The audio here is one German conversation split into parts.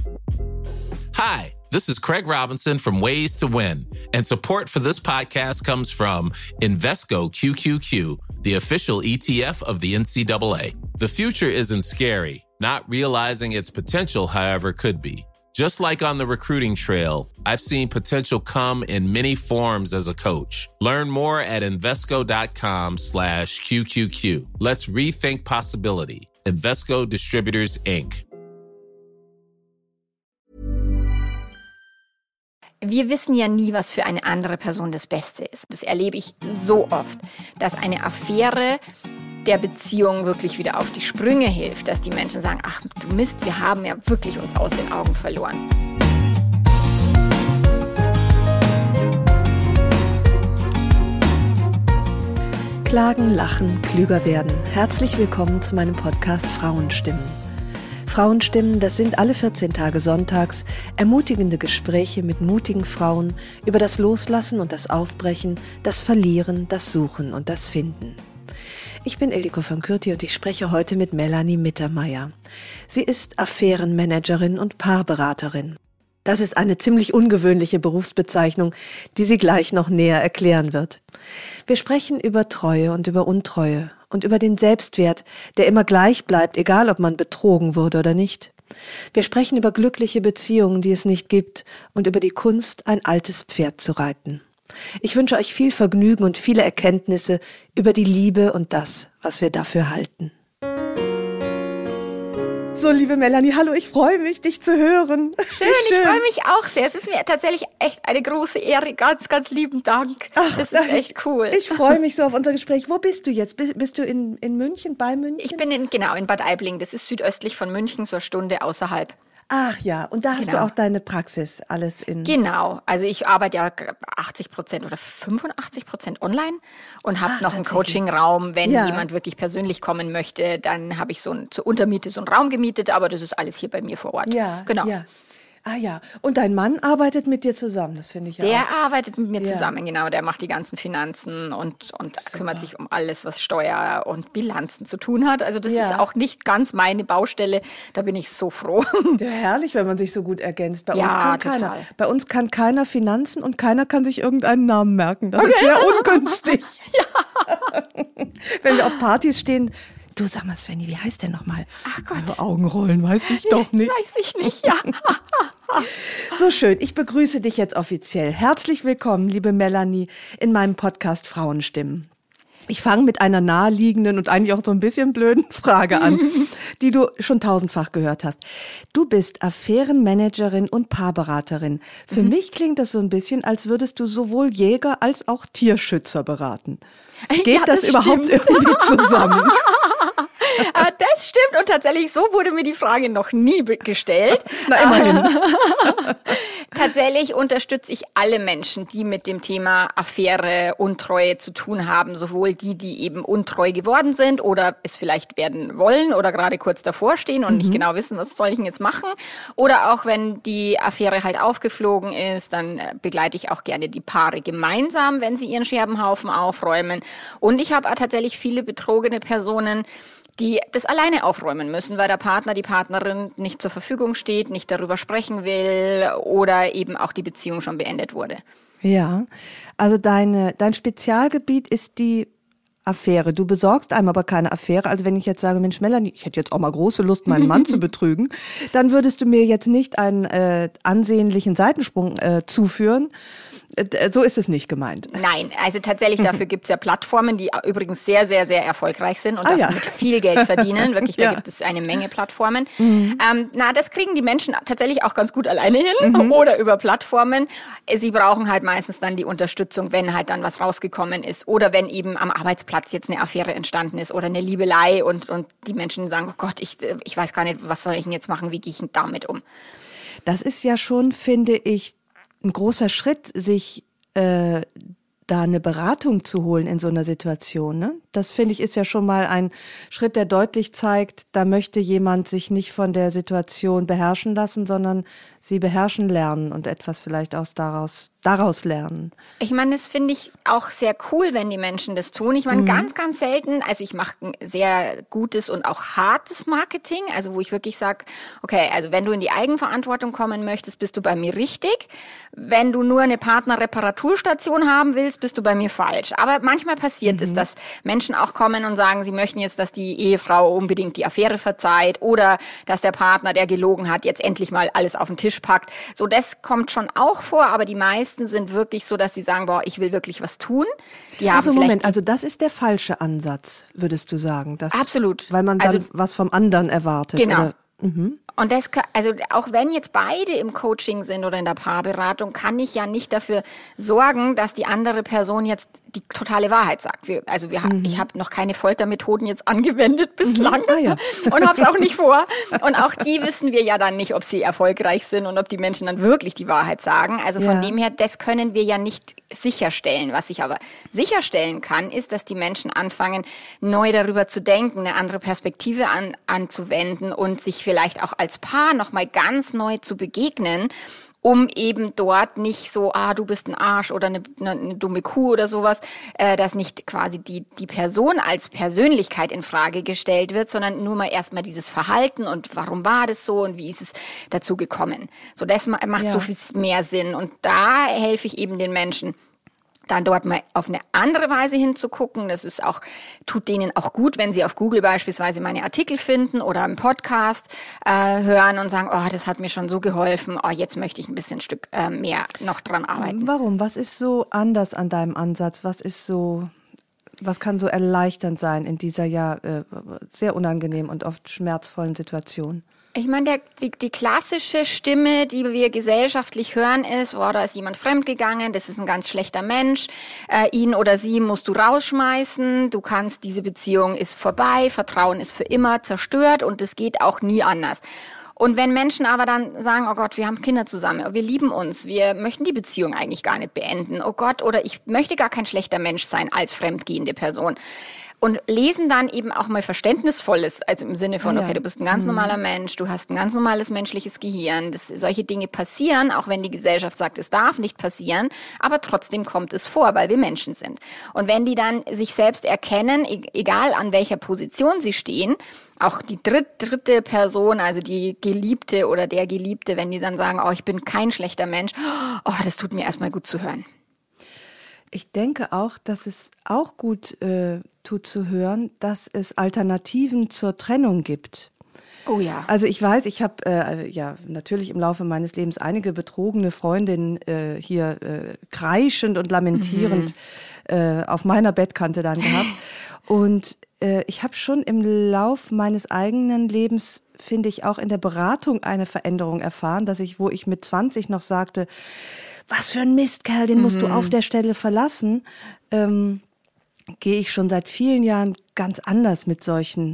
Hi, this is Craig Robinson from Ways to Win, and support for this podcast comes from Invesco QQQ, the official ETF of the NCAA. The future isn't scary. Not realizing its potential, however, could be. Just like on the recruiting trail, I've seen potential come in many forms as a coach. Learn more at Invesco.com/QQQ. Let's rethink possibility. Invesco Distributors, Inc. Wir wissen ja nie, was für eine andere Person das Beste ist. Das erlebe ich so oft, dass eine Affäre der Beziehung wirklich wieder auf die Sprünge hilft, dass die Menschen sagen, ach du Mist, wir haben ja wirklich uns aus den Augen verloren. Klagen, lachen, klüger werden. Herzlich willkommen zu meinem Podcast Frauenstimmen. Frauenstimmen, das sind alle 14 Tage sonntags ermutigende Gespräche mit mutigen Frauen über das Loslassen und das Aufbrechen, das Verlieren, das Suchen und das Finden. Ich bin Ildiko von Kürti und ich spreche heute mit Melanie Mittermeier. Sie ist Affärenmanagerin und Paarberaterin. Das ist eine ziemlich ungewöhnliche Berufsbezeichnung, die sie gleich noch näher erklären wird. Wir sprechen über Treue und über Untreue und über den Selbstwert, der immer gleich bleibt, egal ob man betrogen wurde oder nicht. Wir sprechen über glückliche Beziehungen, die es nicht gibt, und über die Kunst, ein altes Pferd zu reiten. Ich wünsche euch viel Vergnügen und viele Erkenntnisse über die Liebe und das, was wir dafür halten. So, liebe Melanie, hallo, ich freue mich, dich zu hören. Schön, ich freue mich auch sehr. Es ist mir tatsächlich echt eine große Ehre. Ganz, ganz lieben Dank. Ach, das ist echt cool. Ich freue mich so auf unser Gespräch. Wo bist du jetzt? Bist du in München, bei München? Ich bin in Bad Aibling. Das ist südöstlich von München, so eine Stunde außerhalb. Ach ja, und da hast du auch deine Praxis, alles in... Genau, also ich arbeite ja 80% oder 85% online und habe noch einen Coaching-Raum. Wenn jemand wirklich persönlich kommen möchte, dann habe ich zur Untermiete so einen Raum gemietet, aber das ist alles hier bei mir vor Ort. Ja, genau. Ja. Ah ja, und dein Mann arbeitet mit dir zusammen, das finde ich ja Der auch. arbeitet mit mir zusammen, genau. Der macht die ganzen Finanzen und kümmert sich um alles, was Steuer und Bilanzen zu tun hat. Also das ist auch nicht ganz meine Baustelle. Da bin ich so froh. Ja, herrlich, wenn man sich so gut ergänzt. Bei uns kann keiner Finanzen und keiner kann sich irgendeinen Namen merken. Das ist sehr ungünstig. Ja. Wenn wir auf Partys stehen... Du, sag mal, Svenny, wie heißt der nochmal? Ach Gott. Also Augenrollen, weiß ich doch nicht. Weiß ich nicht, ja. So schön, ich begrüße dich jetzt offiziell. Herzlich willkommen, liebe Melanie, in meinem Podcast Frauenstimmen. Ich fange mit einer naheliegenden und eigentlich auch so ein bisschen blöden Frage an, die du schon tausendfach gehört hast. Du bist Affärenmanagerin und Paarberaterin. Für mich klingt das so ein bisschen, als würdest du sowohl Jäger als auch Tierschützer beraten. Geht das überhaupt irgendwie zusammen? Das stimmt und tatsächlich, so wurde mir die Frage noch nie gestellt. Na, immerhin. Tatsächlich unterstütze ich alle Menschen, die mit dem Thema Affäre, Untreue zu tun haben. Sowohl die eben untreu geworden sind oder es vielleicht werden wollen oder gerade kurz davor stehen und nicht genau wissen, was soll ich denn jetzt machen. Oder auch wenn die Affäre halt aufgeflogen ist, dann begleite ich auch gerne die Paare gemeinsam, wenn sie ihren Scherbenhaufen aufräumen. Und ich habe tatsächlich viele betrogene Personen, die das alleine aufräumen müssen, weil der Partner, die Partnerin nicht zur Verfügung steht, nicht darüber sprechen will oder eben auch die Beziehung schon beendet wurde. Ja, also dein Spezialgebiet ist die Affäre. Du besorgst einem aber keine Affäre. Also wenn ich jetzt sage, Mensch Melanie, ich hätte jetzt auch mal große Lust, meinen Mann zu betrügen, dann würdest du mir jetzt nicht einen ansehnlichen Seitensprung zuführen. So ist es nicht gemeint. Nein, also tatsächlich dafür gibt's ja Plattformen, die übrigens sehr, sehr, sehr erfolgreich sind und damit viel Geld verdienen. Wirklich, da gibt es eine Menge Plattformen. Das kriegen die Menschen tatsächlich auch ganz gut alleine hin oder über Plattformen. Sie brauchen halt meistens dann die Unterstützung, wenn halt dann was rausgekommen ist oder wenn eben am Arbeitsplatz jetzt eine Affäre entstanden ist oder eine Liebelei und die Menschen sagen, oh Gott, ich weiß gar nicht, was soll ich denn jetzt machen, wie gehe ich denn damit um? Das ist ja schon, finde ich, ein großer Schritt, sich da eine Beratung zu holen in so einer Situation, ne? Das finde ich ist ja schon mal ein Schritt, der deutlich zeigt, da möchte jemand sich nicht von der Situation beherrschen lassen, sondern sie beherrschen lernen und etwas vielleicht daraus lernen. Ich meine, das finde ich auch sehr cool, wenn die Menschen das tun. Ich meine, ganz, ganz selten, also ich mache ein sehr gutes und auch hartes Marketing, also wo ich wirklich sage, okay, also wenn du in die Eigenverantwortung kommen möchtest, bist du bei mir richtig. Wenn du nur eine Partnerreparaturstation haben willst, bist du bei mir falsch. Aber manchmal passiert es, dass Menschen auch kommen und sagen, sie möchten jetzt, dass die Ehefrau unbedingt die Affäre verzeiht oder dass der Partner, der gelogen hat, jetzt endlich mal alles auf den Tisch packt. So, das kommt schon auch vor, aber die meisten sind wirklich so, dass sie sagen, boah, ich will wirklich was tun. Also Moment, also das ist der falsche Ansatz, würdest du sagen. Absolut. Weil man dann was vom anderen erwartet. Genau. Oder? Und das, also auch wenn jetzt beide im Coaching sind oder in der Paarberatung, kann ich ja nicht dafür sorgen, dass die andere Person jetzt die totale Wahrheit sagt. Ich habe noch keine Foltermethoden jetzt angewendet bislang und habe es auch nicht vor. Und auch die wissen wir ja dann nicht, ob sie erfolgreich sind und ob die Menschen dann wirklich die Wahrheit sagen. Also von dem her, das können wir ja nicht sicherstellen. Was ich aber sicherstellen kann, ist, dass die Menschen anfangen, neu darüber zu denken, eine andere Perspektive anzuwenden und sich vielleicht auch als Paar nochmal ganz neu zu begegnen, um eben dort nicht so, du bist ein Arsch oder eine dumme Kuh oder sowas, dass nicht quasi die Person als Persönlichkeit in Frage gestellt wird, sondern nur mal erstmal dieses Verhalten und warum war das so und wie ist es dazu gekommen. So, das macht so viel mehr Sinn und da helfe ich eben den Menschen, dann dort mal auf eine andere Weise hinzugucken. Das ist auch, tut denen auch gut, wenn sie auf Google beispielsweise meine Artikel finden oder im Podcast hören und sagen, das hat mir schon so geholfen, jetzt möchte ich ein bisschen Stück mehr noch dran arbeiten. Warum? Was ist so anders an deinem Ansatz? Was kann so erleichternd sein in dieser sehr unangenehmen und oft schmerzvollen Situation? Ich meine, die klassische Stimme, die wir gesellschaftlich hören, ist, da ist jemand fremdgegangen, das ist ein ganz schlechter Mensch, ihn oder sie musst du rausschmeißen, diese Beziehung ist vorbei, Vertrauen ist für immer zerstört und es geht auch nie anders. Und wenn Menschen aber dann sagen, oh Gott, wir haben Kinder zusammen, wir lieben uns, wir möchten die Beziehung eigentlich gar nicht beenden, oh Gott, oder ich möchte gar kein schlechter Mensch sein als fremdgehende Person. Und lesen dann eben auch mal Verständnisvolles, also im Sinne von, okay, du bist ein ganz normaler Mensch, du hast ein ganz normales menschliches Gehirn, solche Dinge passieren, auch wenn die Gesellschaft sagt, es darf nicht passieren, aber trotzdem kommt es vor, weil wir Menschen sind. Und wenn die dann sich selbst erkennen, egal an welcher Position sie stehen, auch die dritte Person, also die Geliebte oder der Geliebte, wenn die dann sagen, ich bin kein schlechter Mensch, das tut mir erstmal gut zu hören. Ich denke auch, dass es auch gut tut zu hören, dass es Alternativen zur Trennung gibt. Oh ja. Also ich weiß, ich habe natürlich im Laufe meines Lebens einige betrogene Freundinnen hier kreischend und lamentierend auf meiner Bettkante dann gehabt. Und ich habe schon im Lauf meines eigenen Lebens, finde ich, auch in der Beratung eine Veränderung erfahren, wo ich mit 20 noch sagte, was für ein Mistkerl, den musst du auf der Stelle verlassen, gehe ich schon seit vielen Jahren ganz anders mit solchen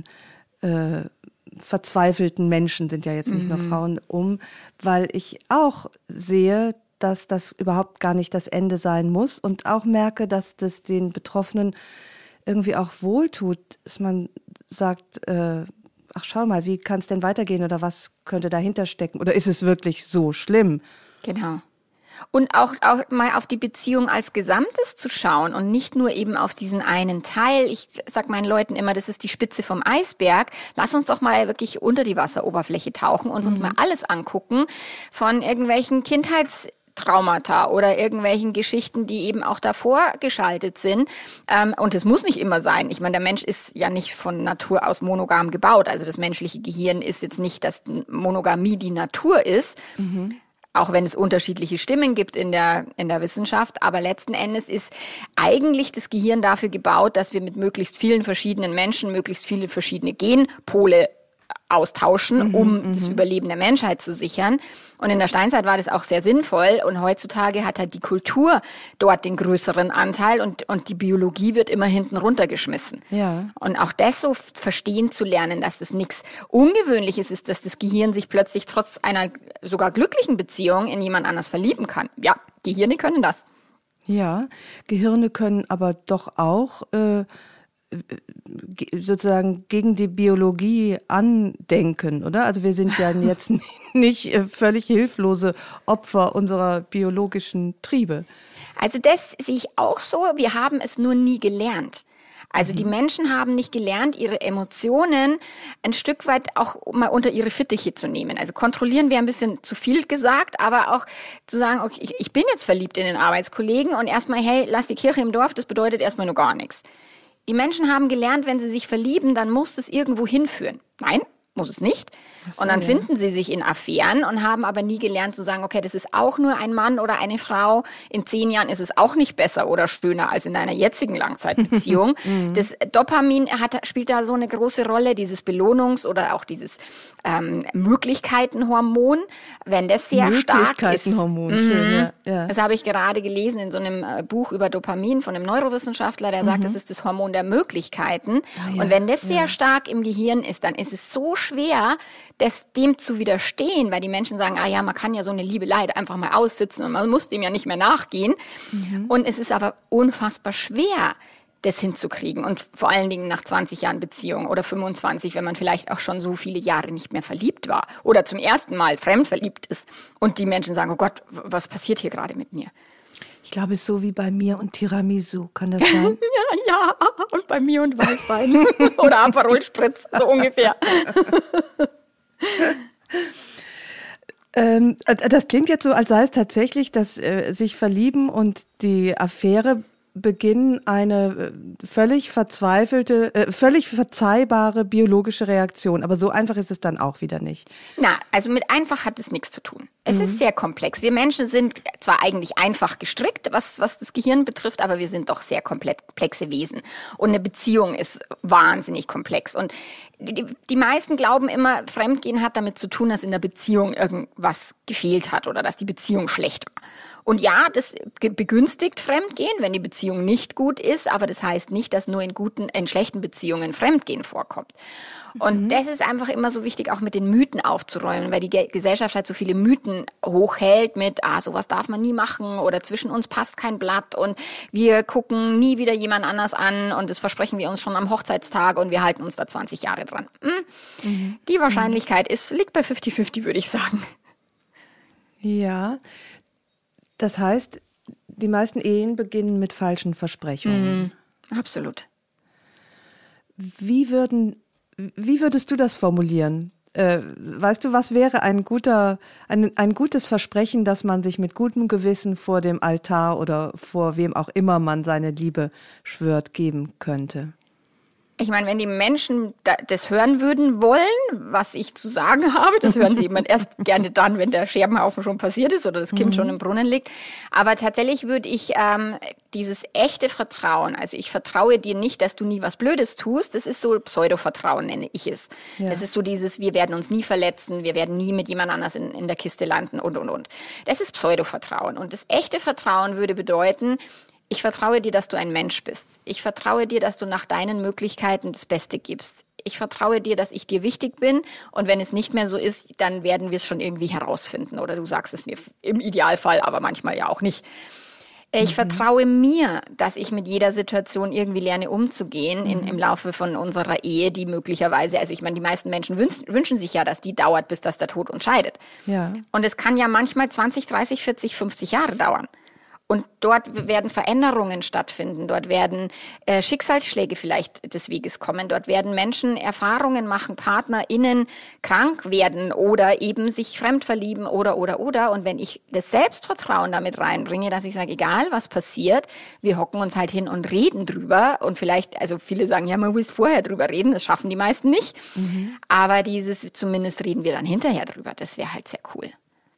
verzweifelten Menschen, sind ja jetzt nicht nur Frauen, weil ich auch sehe, dass das überhaupt gar nicht das Ende sein muss und auch merke, dass das den Betroffenen irgendwie auch wohltut, dass man sagt, schau mal, wie kann es denn weitergehen oder was könnte dahinter stecken oder ist es wirklich so schlimm? Genau. Und auch mal auf die Beziehung als Gesamtes zu schauen und nicht nur eben auf diesen einen Teil. Ich sag meinen Leuten immer, das ist die Spitze vom Eisberg. Lass uns doch mal wirklich unter die Wasseroberfläche tauchen und uns mal alles angucken von irgendwelchen Kindheitstraumata oder irgendwelchen Geschichten, die eben auch davor geschaltet sind. Und es muss nicht immer sein. Ich meine, der Mensch ist ja nicht von Natur aus monogam gebaut. Also das menschliche Gehirn ist jetzt nicht, dass Monogamie die Natur ist. Auch wenn es unterschiedliche Stimmen gibt in der Wissenschaft. Aber letzten Endes ist eigentlich das Gehirn dafür gebaut, dass wir mit möglichst vielen verschiedenen Menschen möglichst viele verschiedene Genpole austauschen, um das Überleben der Menschheit zu sichern. Und in der Steinzeit war das auch sehr sinnvoll. Und heutzutage hat halt die Kultur dort den größeren Anteil und die Biologie wird immer hinten runtergeschmissen. Ja. Und auch das so verstehen zu lernen, dass das nichts Ungewöhnliches ist, dass das Gehirn sich plötzlich trotz einer sogar glücklichen Beziehung in jemand anders verlieben kann. Ja, Gehirne können das. Ja, Gehirne können aber doch auch sozusagen gegen die Biologie andenken, oder? Also wir sind ja jetzt nicht völlig hilflose Opfer unserer biologischen Triebe. Also das sehe ich auch so. Wir haben es nur nie gelernt. Also die Menschen haben nicht gelernt, ihre Emotionen ein Stück weit auch mal unter ihre Fittiche zu nehmen. Also kontrollieren wäre ein bisschen zu viel gesagt, aber auch zu sagen, okay, ich bin jetzt verliebt in den Arbeitskollegen und erstmal, hey, lass die Kirche im Dorf, das bedeutet erstmal nur gar nichts. Die Menschen haben gelernt, wenn sie sich verlieben, dann muss es irgendwo hinführen. Nein, muss es nicht. Und dann finden sie sich in Affären und haben aber nie gelernt zu sagen, okay, das ist auch nur ein Mann oder eine Frau. In 10 Jahren ist es auch nicht besser oder schöner als in einer jetzigen Langzeitbeziehung. Das Dopamin spielt da so eine große Rolle, dieses Belohnungs- oder auch dieses Möglichkeitenhormon. Wenn das sehr stark ist. Möglichkeitenhormon, schön, ja. Das habe ich gerade gelesen in so einem Buch über Dopamin von einem Neurowissenschaftler, der sagt, das ist das Hormon der Möglichkeiten. Und wenn das sehr stark im Gehirn ist, dann ist es so schwer, dem zu widerstehen, weil die Menschen sagen, man kann ja so eine Liebelei einfach mal aussitzen und man muss dem ja nicht mehr nachgehen. Und es ist aber unfassbar schwer, das hinzukriegen und vor allen Dingen nach 20 Jahren Beziehung oder 25, wenn man vielleicht auch schon so viele Jahre nicht mehr verliebt war oder zum ersten Mal fremd verliebt ist und die Menschen sagen, oh Gott, was passiert hier gerade mit mir? Ich glaube, es ist so wie bei mir und Tiramisu, kann das sein? ja, und bei mir und Weißwein oder Aperol Spritz, so ungefähr. Das klingt jetzt so, als sei es tatsächlich, dass sich verlieben und die Affäre beginnen, eine völlig verzeihbare biologische Reaktion. Aber so einfach ist es dann auch wieder nicht. Also mit einfach hat es nichts zu tun. Es ist sehr komplex. Wir Menschen sind zwar eigentlich einfach gestrickt, was das Gehirn betrifft, aber wir sind doch sehr komplexe Wesen. Und eine Beziehung ist wahnsinnig komplex. Und die meisten glauben immer, Fremdgehen hat damit zu tun, dass in der Beziehung irgendwas gefehlt hat oder dass die Beziehung schlecht war. Und ja, das begünstigt Fremdgehen, wenn die Beziehung nicht gut ist, aber das heißt nicht, dass nur in schlechten Beziehungen Fremdgehen vorkommt. Und das ist einfach immer so wichtig, auch mit den Mythen aufzuräumen, weil die Gesellschaft halt so viele Mythen hochhält mit, sowas darf man nie machen oder zwischen uns passt kein Blatt und wir gucken nie wieder jemand anders an und das versprechen wir uns schon am Hochzeitstag und wir halten uns da 20 Jahre dran. Die Wahrscheinlichkeit liegt bei 50-50, würde ich sagen. Ja, das heißt, die meisten Ehen beginnen mit falschen Versprechungen. Absolut. Wie würdest du das formulieren? Weißt du, was wäre ein gutes Versprechen, das man sich mit gutem Gewissen vor dem Altar oder vor wem auch immer man seine Liebe schwört, geben könnte? Ich meine, wenn die Menschen das hören würden wollen, was ich zu sagen habe, das hören sie immer erst gerne dann, wenn der Scherbenhaufen schon passiert ist oder das Kind schon im Brunnen liegt. Aber tatsächlich würde ich dieses echte Vertrauen, also ich vertraue dir nicht, dass du nie was Blödes tust, das ist so Pseudo-Vertrauen, nenne ich es. Ja. Das ist so dieses, wir werden uns nie verletzen, wir werden nie mit jemand anders in der Kiste landen und. Das ist Pseudo-Vertrauen. Und das echte Vertrauen würde bedeuten, ich vertraue dir, dass du ein Mensch bist. Ich vertraue dir, dass du nach deinen Möglichkeiten das Beste gibst. Ich vertraue dir, dass ich dir wichtig bin. Und wenn es nicht mehr so ist, dann werden wir es schon irgendwie herausfinden. Oder du sagst es mir im Idealfall, aber manchmal ja auch nicht. Ich vertraue mir, dass ich mit jeder Situation irgendwie lerne umzugehen im Laufe von unserer Ehe, die möglicherweise, also ich meine, die meisten Menschen wünschen sich ja, dass die dauert, bis das der Tod uns scheidet. Ja. Und es kann ja manchmal 20, 30, 40, 50 Jahre dauern. Und dort werden Veränderungen stattfinden, dort werden Schicksalsschläge vielleicht des Weges kommen, dort werden Menschen Erfahrungen machen, PartnerInnen krank werden oder eben sich fremd verlieben oder. Und wenn ich das Selbstvertrauen damit reinbringe, dass ich sage, egal was passiert, wir hocken uns halt hin und reden drüber und vielleicht, also viele sagen, ja, man muss vorher drüber reden, das schaffen die meisten nicht, aber zumindest reden wir dann hinterher drüber, das wäre halt sehr cool.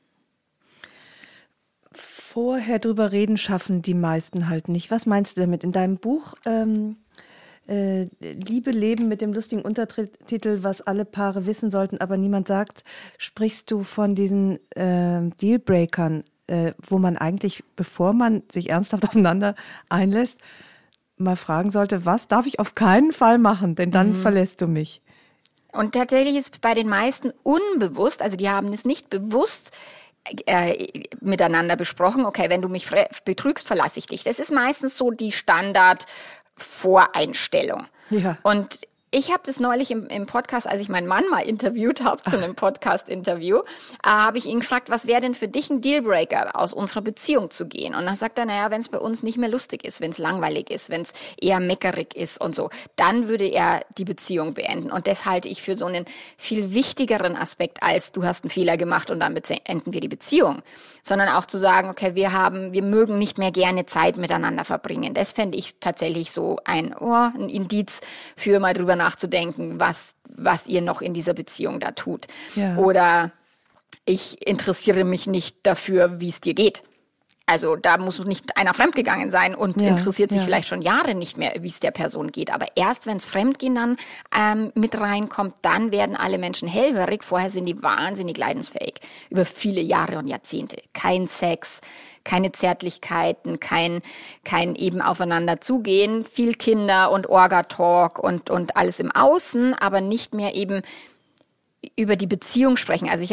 Vorher drüber reden schaffen die meisten halt nicht. Was meinst du damit? In deinem Buch Liebe leben mit dem lustigen Untertitel, was alle Paare wissen sollten, aber niemand sagt, sprichst du von diesen Dealbreakern, wo man eigentlich, bevor man sich ernsthaft aufeinander einlässt, mal fragen sollte, was darf ich auf keinen Fall machen, denn dann verlässt du mich. Und tatsächlich ist es bei den meisten unbewusst, also die haben es nicht bewusst miteinander besprochen, okay, wenn du mich betrügst, verlasse ich dich. Das ist meistens so die Standard Voreinstellung. Ja. Und ich habe das neulich im Podcast, als ich meinen Mann mal interviewt habe, zu einem Podcast-Interview, habe ich ihn gefragt, was wäre denn für dich ein Dealbreaker, aus unserer Beziehung zu gehen? Und dann sagt er, naja, wenn es bei uns nicht mehr lustig ist, wenn es langweilig ist, wenn es eher meckerig ist und so, dann würde er die Beziehung beenden. Und das halte ich für so einen viel wichtigeren Aspekt, als du hast einen Fehler gemacht und dann beenden wir die Beziehung. Sondern auch zu sagen, okay, wir mögen nicht mehr gerne Zeit miteinander verbringen. Das fände ich tatsächlich so ein Indiz für mal drüber nachzudenken, was ihr noch in dieser Beziehung da tut. Ja. Oder ich interessiere mich nicht dafür, wie es dir geht. Also da muss nicht einer fremdgegangen sein und interessiert sich vielleicht schon Jahre nicht mehr, wie es der Person geht. Aber erst wenn es Fremdgehen dann mit reinkommt, dann werden alle Menschen hellhörig. Vorher sind die wahnsinnig leidensfähig. Über viele Jahre und Jahrzehnte. Kein Sex, keine Zärtlichkeiten, kein eben aufeinander zugehen, viel Kinder und Orga-Talk und alles im Außen, aber nicht mehr eben über die Beziehung sprechen. Also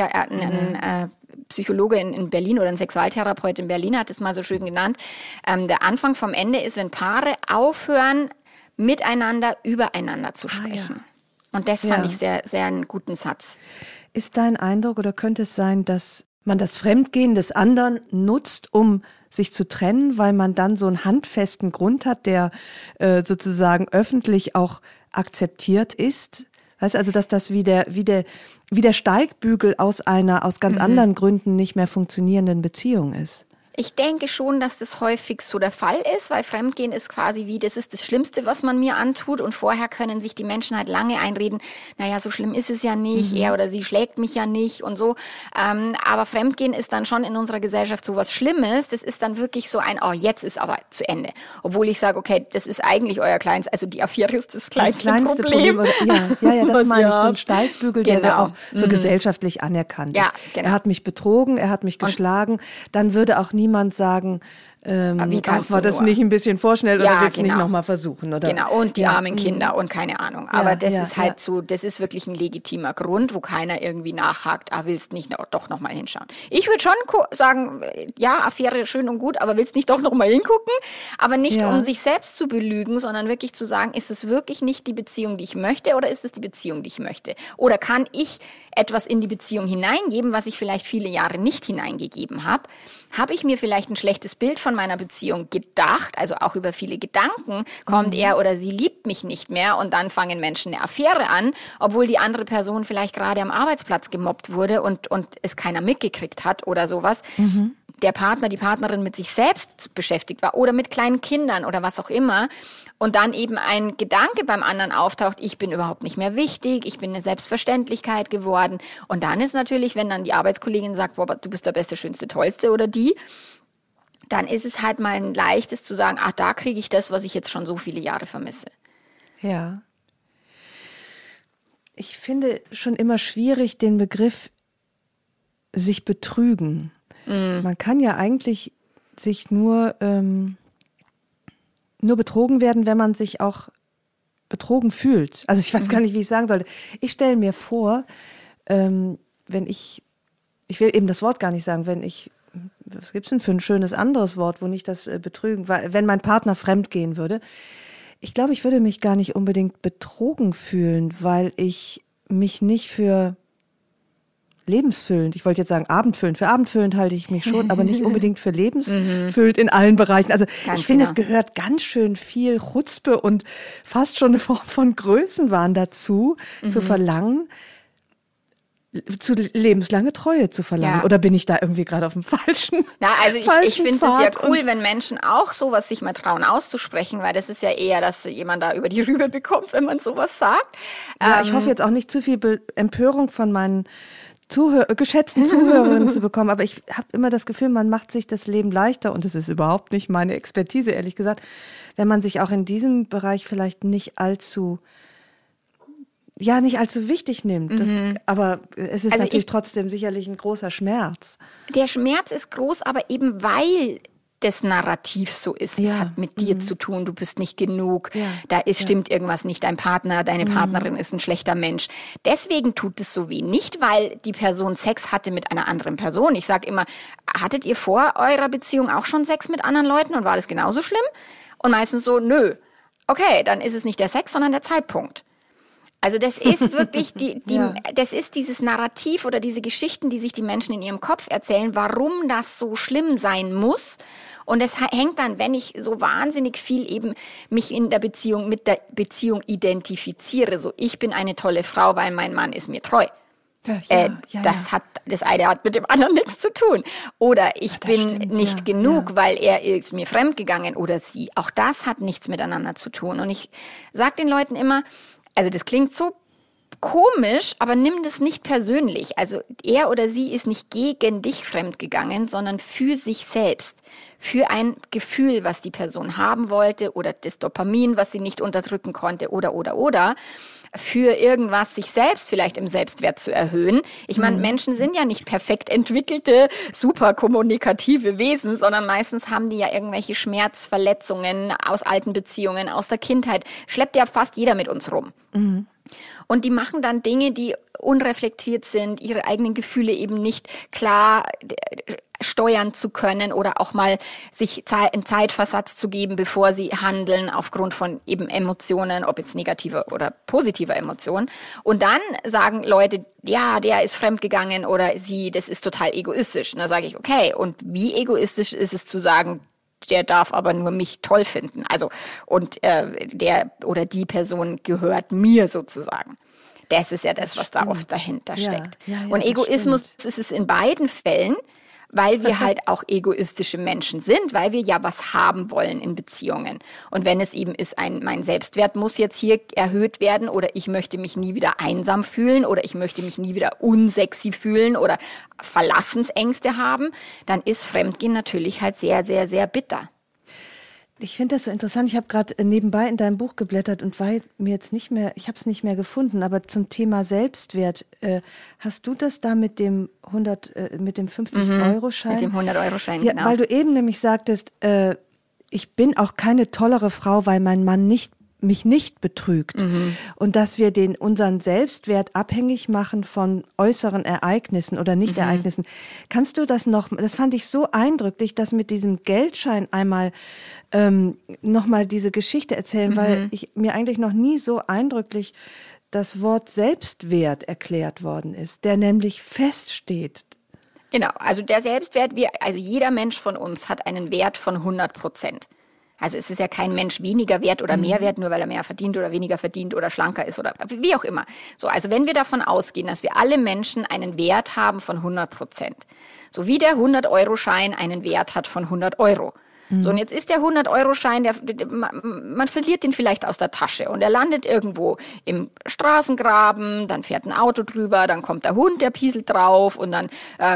ein Psychologe in Berlin oder ein Sexualtherapeut in Berlin hat es mal so schön genannt. Der Anfang vom Ende ist, wenn Paare aufhören, miteinander übereinander zu sprechen. Und das fand ich sehr, sehr einen guten Satz. Ist dein Eindruck oder könnte es sein, dass man das Fremdgehen des anderen nutzt, um sich zu trennen, weil man dann so einen handfesten Grund hat, der sozusagen öffentlich auch akzeptiert ist? Weißt du, also dass das wie der Steigbügel aus ganz anderen Gründen nicht mehr funktionierenden Beziehung ist? Ich denke schon, dass das häufig so der Fall ist, weil Fremdgehen ist quasi das ist das Schlimmste, was man mir antut. Und vorher können sich die Menschen halt lange einreden, naja, so schlimm ist es ja nicht, er oder sie schlägt mich ja nicht und so. Aber Fremdgehen ist dann schon in unserer Gesellschaft so was Schlimmes. Das ist dann wirklich so jetzt ist aber zu Ende. Obwohl ich sage, okay, das ist eigentlich euer kleinste, also die Affäre ist das kleinste Problem. Ja, das meine ich, so ein Steigbügel, der so auch so gesellschaftlich anerkannt ist. Ja, genau. Er hat mich betrogen, er hat mich geschlagen, dann würde auch niemand sagen, war das nicht ein bisschen vorschnell oder willst du nicht nochmal versuchen? Oder? Genau, und die armen Kinder und keine Ahnung. Aber das ist halt so, das ist wirklich ein legitimer Grund, wo keiner irgendwie nachhakt, willst nicht doch nochmal hinschauen. Ich würde schon sagen, Affäre schön und gut, aber willst nicht doch nochmal hingucken? Aber nicht, um sich selbst zu belügen, sondern wirklich zu sagen, ist es wirklich nicht die Beziehung, die ich möchte oder ist es die Beziehung, die ich möchte? Oder kann ich etwas in die Beziehung hineingeben, was ich vielleicht viele Jahre nicht hineingegeben habe? Habe ich mir vielleicht ein schlechtes Bild von meiner Beziehung gedacht, also auch über viele Gedanken, kommt er oder sie liebt mich nicht mehr und dann fangen Menschen eine Affäre an, obwohl die andere Person vielleicht gerade am Arbeitsplatz gemobbt wurde und es keiner mitgekriegt hat oder sowas. Der Partner, die Partnerin mit sich selbst beschäftigt war oder mit kleinen Kindern oder was auch immer und dann eben ein Gedanke beim anderen auftaucht, ich bin überhaupt nicht mehr wichtig, ich bin eine Selbstverständlichkeit geworden und dann ist natürlich, wenn dann die Arbeitskollegin sagt, boah, du bist der Beste, Schönste, Tollste oder die, dann ist es halt mal ein leichtes zu sagen, da kriege ich das, was ich jetzt schon so viele Jahre vermisse. Ja. Ich finde schon immer schwierig den Begriff sich betrügen. Man kann ja eigentlich sich nur betrogen werden, wenn man sich auch betrogen fühlt. Also ich weiß gar nicht, wie ich sagen sollte. Ich stelle mir vor, wenn ich will eben das Wort gar nicht sagen, was gibt's denn für ein schönes anderes Wort, wo nicht das betrügen, weil wenn mein Partner fremd gehen würde, ich glaube, ich würde mich gar nicht unbedingt betrogen fühlen, weil ich mich nicht für lebensfüllend, ich wollte jetzt sagen abendfüllend, für abendfüllend halte ich mich schon, aber nicht unbedingt für lebensfüllend in allen Bereichen. Also ich finde, es gehört ganz schön viel Chutzpe und fast schon eine Form von Größenwahn dazu, zu verlangen, zu lebenslange Treue zu verlangen. Oder bin ich da irgendwie gerade auf dem falschen also ich finde es ja cool, wenn Menschen auch sowas sich mal trauen auszusprechen, weil das ist ja eher, dass jemand da über die Rübe bekommt, wenn man sowas sagt. Ja, ich hoffe jetzt auch nicht zu viel Empörung von meinen geschätzten Zuhörerinnen zu bekommen, aber ich habe immer das Gefühl, man macht sich das Leben leichter und das ist überhaupt nicht meine Expertise, ehrlich gesagt, wenn man sich auch in diesem Bereich vielleicht nicht allzu wichtig nimmt. Aber es ist natürlich trotzdem sicherlich ein großer Schmerz. Der Schmerz ist groß, aber eben weil das Narrativ so ist. Es hat mit dir zu tun, du bist nicht genug, stimmt irgendwas nicht, dein Partner, deine Partnerin ist ein schlechter Mensch. Deswegen tut es so weh. Nicht, weil die Person Sex hatte mit einer anderen Person. Ich sage immer, hattet ihr vor eurer Beziehung auch schon Sex mit anderen Leuten und war das genauso schlimm? Und meistens so, nö. okay, dann ist es nicht der Sex, sondern der Zeitpunkt. Also das ist wirklich das ist dieses Narrativ oder diese Geschichten, die sich die Menschen in ihrem Kopf erzählen, warum das so schlimm sein muss. Und es hängt dann, wenn ich so wahnsinnig viel eben mich in der Beziehung mit der Beziehung identifiziere. So, ich bin eine tolle Frau, weil mein Mann ist mir treu. Das eine hat mit dem anderen nichts zu tun. Oder ich bin nicht genug, weil er ist mir fremdgegangen oder sie. Auch das hat nichts miteinander zu tun. Und ich sage den Leuten immer, also das klingt so komisch, aber nimm das nicht persönlich. Also er oder sie ist nicht gegen dich fremdgegangen, sondern für sich selbst. Für ein Gefühl, was die Person haben wollte oder das Dopamin, was sie nicht unterdrücken konnte oder. Für irgendwas sich selbst vielleicht im Selbstwert zu erhöhen. Ich meine, Menschen sind ja nicht perfekt entwickelte, super kommunikative Wesen, sondern meistens haben die ja irgendwelche Schmerzverletzungen aus alten Beziehungen, aus der Kindheit. Schleppt ja fast jeder mit uns rum. Mhm. Und die machen dann Dinge, die unreflektiert sind, ihre eigenen Gefühle eben nicht klar steuern zu können oder auch mal sich einen Zeitversatz zu geben, bevor sie handeln aufgrund von eben Emotionen, ob jetzt negativer oder positiver Emotionen. Und dann sagen Leute, ja, der ist fremdgegangen oder sie, das ist total egoistisch. Und da sage ich, okay, und wie egoistisch ist es zu sagen, der darf aber nur mich toll finden. Also, und der oder die Person gehört mir sozusagen. Das ist ja das, was da oft dahinter steckt. Ja, und Egoismus ist es in beiden Fällen, weil wir halt auch egoistische Menschen sind, weil wir ja was haben wollen in Beziehungen. Und wenn es eben ist, mein Selbstwert muss jetzt hier erhöht werden oder ich möchte mich nie wieder einsam fühlen oder ich möchte mich nie wieder unsexy fühlen oder Verlassensängste haben, dann ist Fremdgehen natürlich halt sehr, sehr, sehr bitter. Ich finde das so interessant. Ich habe gerade nebenbei in deinem Buch geblättert und war mir jetzt nicht mehr, ich habe es nicht mehr gefunden, aber zum Thema Selbstwert, hast du das da mit dem 50-Euro-Schein? Mit dem 100-Euro-Schein, ja, genau. Weil du eben nämlich sagtest, ich bin auch keine tollere Frau, weil mein Mann mich nicht betrügt. Und dass wir unseren Selbstwert abhängig machen von äußeren Ereignissen oder Nicht-Ereignissen. Kannst du das fand ich so eindrücklich, dass mit diesem Geldschein einmal nochmal diese Geschichte erzählen, weil mir eigentlich noch nie so eindrücklich das Wort Selbstwert erklärt worden ist, der nämlich feststeht. Genau, also der Selbstwert, also jeder Mensch von uns hat einen Wert von 100%. Also es ist ja kein Mensch weniger wert oder mehr wert, nur weil er mehr verdient oder weniger verdient oder schlanker ist oder wie auch immer. So, also wenn wir davon ausgehen, dass wir alle Menschen einen Wert haben von 100%, so wie der 100-Euro-Schein einen Wert hat von 100 Euro. So, und jetzt ist der 100-Euro-Schein, man verliert den vielleicht aus der Tasche und er landet irgendwo im Straßengraben, dann fährt ein Auto drüber, dann kommt der Hund, der pieselt drauf und dann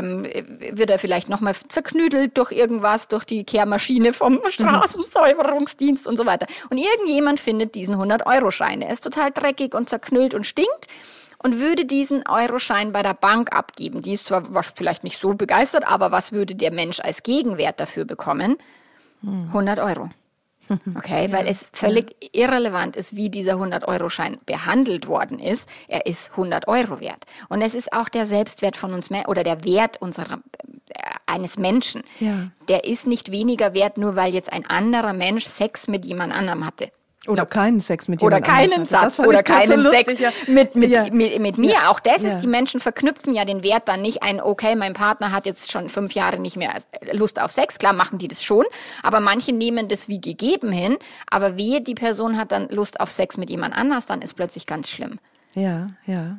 wird er vielleicht nochmal zerknüdelt durch irgendwas, durch die Kehrmaschine vom Straßensäuberungsdienst und so weiter. Und irgendjemand findet diesen 100-Euro-Schein, der ist total dreckig und zerknüllt und stinkt. Und würde diesen Euroschein bei der Bank abgeben. Die ist zwar vielleicht nicht so begeistert, aber was würde der Mensch als Gegenwert dafür bekommen? 100 Euro. Okay, weil es völlig irrelevant ist, wie dieser 100-Euro-Schein behandelt worden ist. Er ist 100 Euro wert. Und es ist auch der Selbstwert von uns oder der Wert eines Menschen. Ja. Der ist nicht weniger wert, nur weil jetzt ein anderer Mensch Sex mit jemand anderem hatte. Oder keinen Sex mit jemand anderem. Oder keinen Satz. Oder keinen Sex mit mir. Ja. Auch das ist, die Menschen verknüpfen ja den Wert dann nicht okay, mein Partner hat jetzt schon 5 Jahre nicht mehr Lust auf Sex. Klar machen die das schon. Aber manche nehmen das wie gegeben hin. Aber wehe, die Person hat dann Lust auf Sex mit jemand anders, dann ist plötzlich ganz schlimm. Ja, ja.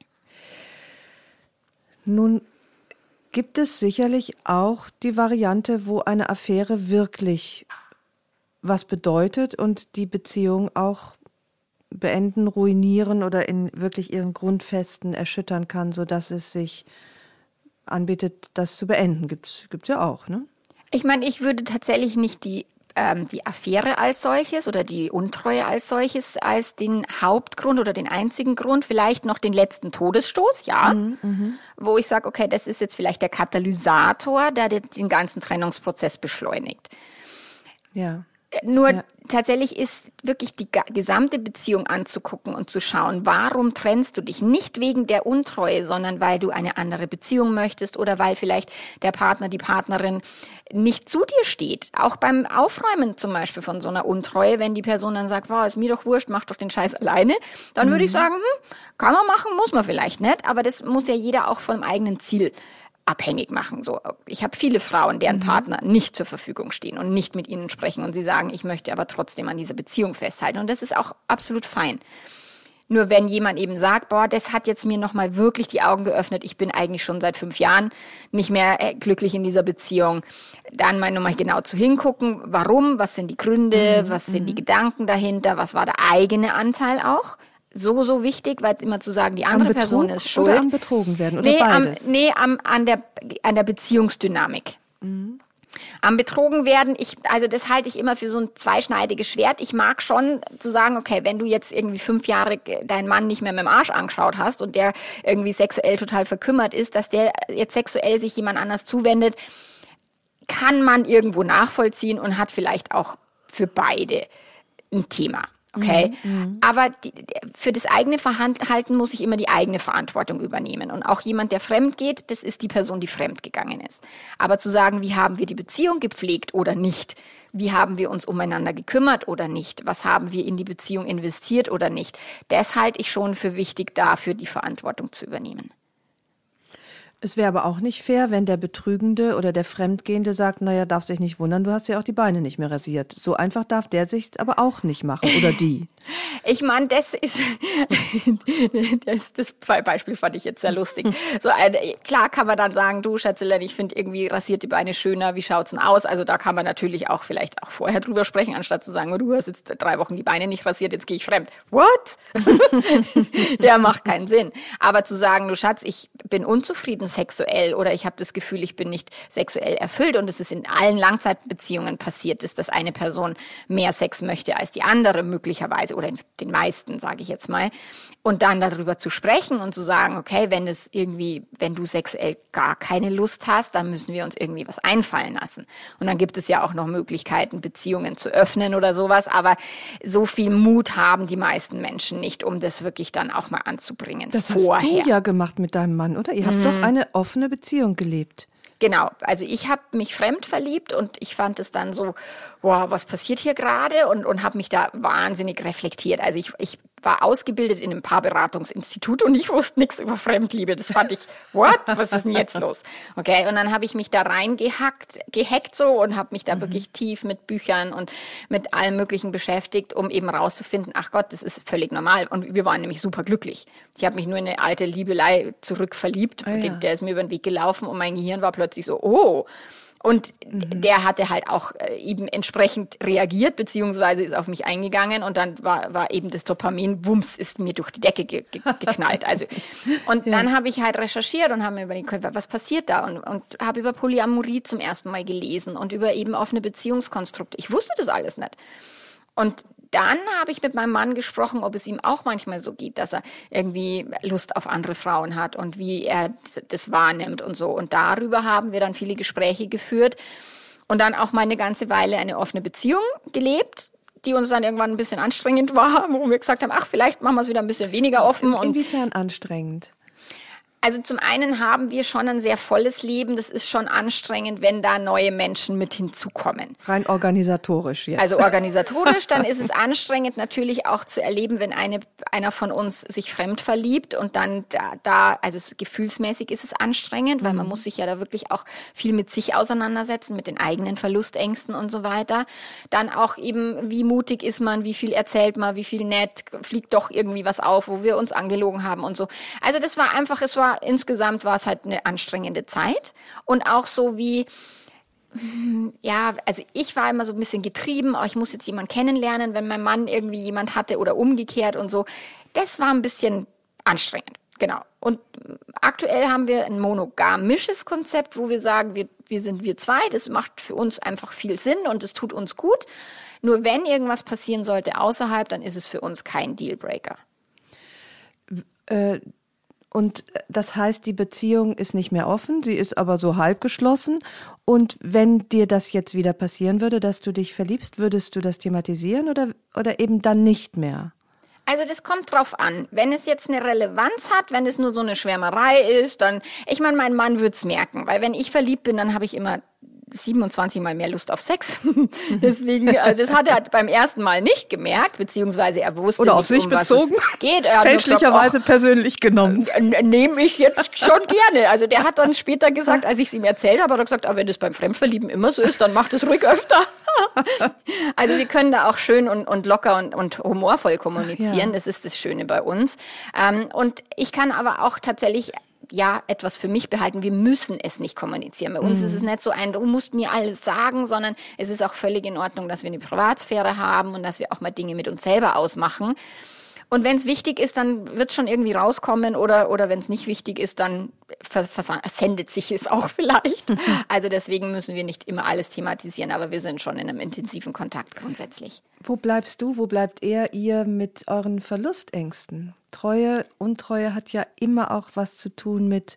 Nun gibt es sicherlich auch die Variante, wo eine Affäre wirklich was bedeutet und die Beziehung auch beenden, ruinieren oder in wirklich ihren Grundfesten erschüttern kann, sodass es sich anbietet, das zu beenden. Gibt's ja auch, ne? Ich meine, ich würde tatsächlich nicht die Affäre als solches oder die Untreue als solches als den Hauptgrund oder den einzigen Grund, vielleicht noch den letzten Todesstoß, wo ich sage, okay, das ist jetzt vielleicht der Katalysator, der den ganzen Trennungsprozess beschleunigt. Ja. Nur tatsächlich ist wirklich die gesamte Beziehung anzugucken und zu schauen, warum trennst du dich? Nicht wegen der Untreue, sondern weil du eine andere Beziehung möchtest oder weil vielleicht der Partner, die Partnerin nicht zu dir steht. Auch beim Aufräumen zum Beispiel von so einer Untreue, wenn die Person dann sagt, wow, ist mir doch wurscht, mach doch den Scheiß alleine, dann würde ich sagen, kann man machen, muss man vielleicht nicht, aber das muss ja jeder auch vom eigenen Ziel abhängig machen. So, ich habe viele Frauen, deren Partner nicht zur Verfügung stehen und nicht mit ihnen sprechen und sie sagen, ich möchte aber trotzdem an dieser Beziehung festhalten und das ist auch absolut fein. Nur wenn jemand eben sagt, boah, das hat jetzt mir nochmal wirklich die Augen geöffnet, ich bin eigentlich schon seit 5 Jahren nicht mehr glücklich in dieser Beziehung, dann mal nochmal genau zu hingucken, warum, was sind die Gründe, was sind die Gedanken dahinter, was war der eigene Anteil auch. So wichtig, weil immer zu sagen, die andere Person ist schuld. Oder am betrogen werden oder beides? An der Beziehungsdynamik. Am betrogen werden, das halte ich immer für so ein zweischneidiges Schwert. Ich mag schon zu sagen, okay, wenn du jetzt irgendwie 5 Jahre deinen Mann nicht mehr mit dem Arsch angeschaut hast und der irgendwie sexuell total verkümmert ist, dass der jetzt sexuell sich jemand anders zuwendet, kann man irgendwo nachvollziehen und hat vielleicht auch für beide ein Thema. Okay, aber für das eigene Verhalten muss ich immer die eigene Verantwortung übernehmen. Und auch jemand, der fremd geht, das ist die Person, die fremd gegangen ist. Aber zu sagen, wie haben wir die Beziehung gepflegt oder nicht? Wie haben wir uns umeinander gekümmert oder nicht? Was haben wir in die Beziehung investiert oder nicht? Das halte ich schon für wichtig, dafür die Verantwortung zu übernehmen. Es wäre aber auch nicht fair, wenn der Betrügende oder der Fremdgehende sagt, naja, darfst dich nicht wundern, du hast ja auch die Beine nicht mehr rasiert. So einfach darf der sich aber auch nicht machen oder die. Ich meine, das Beispiel fand ich jetzt sehr lustig. So klar kann man dann sagen, du Schätzelein, ich finde irgendwie rasierte Beine schöner, wie schaut's denn aus? Also da kann man natürlich auch vielleicht auch vorher drüber sprechen, anstatt zu sagen, du hast jetzt 3 Wochen die Beine nicht rasiert, jetzt gehe ich fremd. What? Der macht keinen Sinn. Aber zu sagen, du Schatz, ich bin unzufrieden sexuell oder ich habe das Gefühl, ich bin nicht sexuell erfüllt und es ist in allen Langzeitbeziehungen passiert ist, dass eine Person mehr Sex möchte als die andere möglicherweise oder in den meisten, sage ich jetzt mal. Und dann darüber zu sprechen und zu sagen, okay, wenn du sexuell gar keine Lust hast, dann müssen wir uns irgendwie was einfallen lassen. Und dann gibt es ja auch noch Möglichkeiten, Beziehungen zu öffnen oder sowas. Aber so viel Mut haben die meisten Menschen nicht, um das wirklich dann auch mal anzubringen. Das hast du ja gemacht mit deinem Mann, oder? Ihr habt doch eine offene Beziehung gelebt. Genau, also ich habe mich fremd verliebt und ich fand es dann so, wow, was passiert hier gerade und habe mich da wahnsinnig reflektiert. Also ich war ausgebildet in einem Paarberatungsinstitut und ich wusste nichts über Fremdliebe. Das fand ich, what? Was ist denn jetzt los? Okay, und dann habe ich mich da gehackt so und habe mich da wirklich tief mit Büchern und mit allem Möglichen beschäftigt, um eben rauszufinden, ach Gott, das ist völlig normal. Und wir waren nämlich super glücklich. Ich habe mich nur in eine alte Liebelei zurückverliebt, der ist mir über den Weg gelaufen und mein Gehirn war plötzlich so, oh. Und der hatte halt auch eben entsprechend reagiert, beziehungsweise ist auf mich eingegangen und dann war eben das Dopamin, wumms, ist mir durch die Decke geknallt. Also, und dann habe ich halt recherchiert und habe mir überlegt, was passiert da? Und habe über Polyamorie zum ersten Mal gelesen und über eben offene Beziehungskonstrukte. Ich wusste das alles nicht. Und dann habe ich mit meinem Mann gesprochen, ob es ihm auch manchmal so geht, dass er irgendwie Lust auf andere Frauen hat und wie er das wahrnimmt und so. Und darüber haben wir dann viele Gespräche geführt und dann auch mal eine ganze Weile eine offene Beziehung gelebt, die uns dann irgendwann ein bisschen anstrengend war, wo wir gesagt haben, ach, vielleicht machen wir es wieder ein bisschen weniger offen. Inwiefern anstrengend? Also zum einen haben wir schon ein sehr volles Leben. Das ist schon anstrengend, wenn da neue Menschen mit hinzukommen. Rein organisatorisch jetzt. Also organisatorisch, dann ist es anstrengend natürlich auch zu erleben, wenn einer von uns sich fremd verliebt und dann also gefühlsmäßig ist es anstrengend, weil man muss sich ja da wirklich auch viel mit sich auseinandersetzen, mit den eigenen Verlustängsten und so weiter. Dann auch eben, wie mutig ist man, wie viel erzählt man, wie viel nett, fliegt doch irgendwie was auf, wo wir uns angelogen haben und so. Also das war einfach, insgesamt war es halt eine anstrengende Zeit und auch so wie, ja, also ich war immer so ein bisschen getrieben, ich muss jetzt jemanden kennenlernen, wenn mein Mann irgendwie jemand hatte oder umgekehrt und so. Das war ein bisschen anstrengend, genau. Und aktuell haben wir ein monogamisches Konzept, wo wir sagen, wir sind wir zwei, das macht für uns einfach viel Sinn und es tut uns gut. Nur wenn irgendwas passieren sollte außerhalb, dann ist es für uns kein Dealbreaker. Und das heißt, die Beziehung ist nicht mehr offen, sie ist aber so halb geschlossen. Und wenn dir das jetzt wieder passieren würde, dass du dich verliebst, würdest du das thematisieren oder eben dann nicht mehr? Also das kommt drauf an. Wenn es jetzt eine Relevanz hat, wenn es nur so eine Schwärmerei ist, dann, ich meine, mein Mann wird's merken, weil wenn ich verliebt bin, dann habe ich immer 27 Mal mehr Lust auf Sex. Deswegen, das hat er beim ersten Mal nicht gemerkt, beziehungsweise er wusste oder nicht, auf sich um was bezogen, es geht. Er hat fälschlicherweise gesagt, persönlich genommen. Nehme ich jetzt schon gerne. Also der hat dann später gesagt, als ich es ihm erzählt habe, hat er gesagt, wenn das beim Fremdverlieben immer so ist, dann macht es ruhig öfter. Also wir können da auch schön und locker und humorvoll kommunizieren. Ja. Das ist das Schöne bei uns. Und ich kann aber auch tatsächlich etwas für mich behalten. Wir müssen es nicht kommunizieren. Bei uns ist es nicht so du musst mir alles sagen, sondern es ist auch völlig in Ordnung, dass wir eine Privatsphäre haben und dass wir auch mal Dinge mit uns selber ausmachen. Und wenn es wichtig ist, dann wird es schon irgendwie rauskommen oder wenn es nicht wichtig ist, dann versendet sich es auch vielleicht. Also deswegen müssen wir nicht immer alles thematisieren, aber wir sind schon in einem intensiven Kontakt grundsätzlich. Wo bleibst du, wo bleibt ihr mit euren Verlustängsten? Treue, Untreue hat ja immer auch was zu tun mit,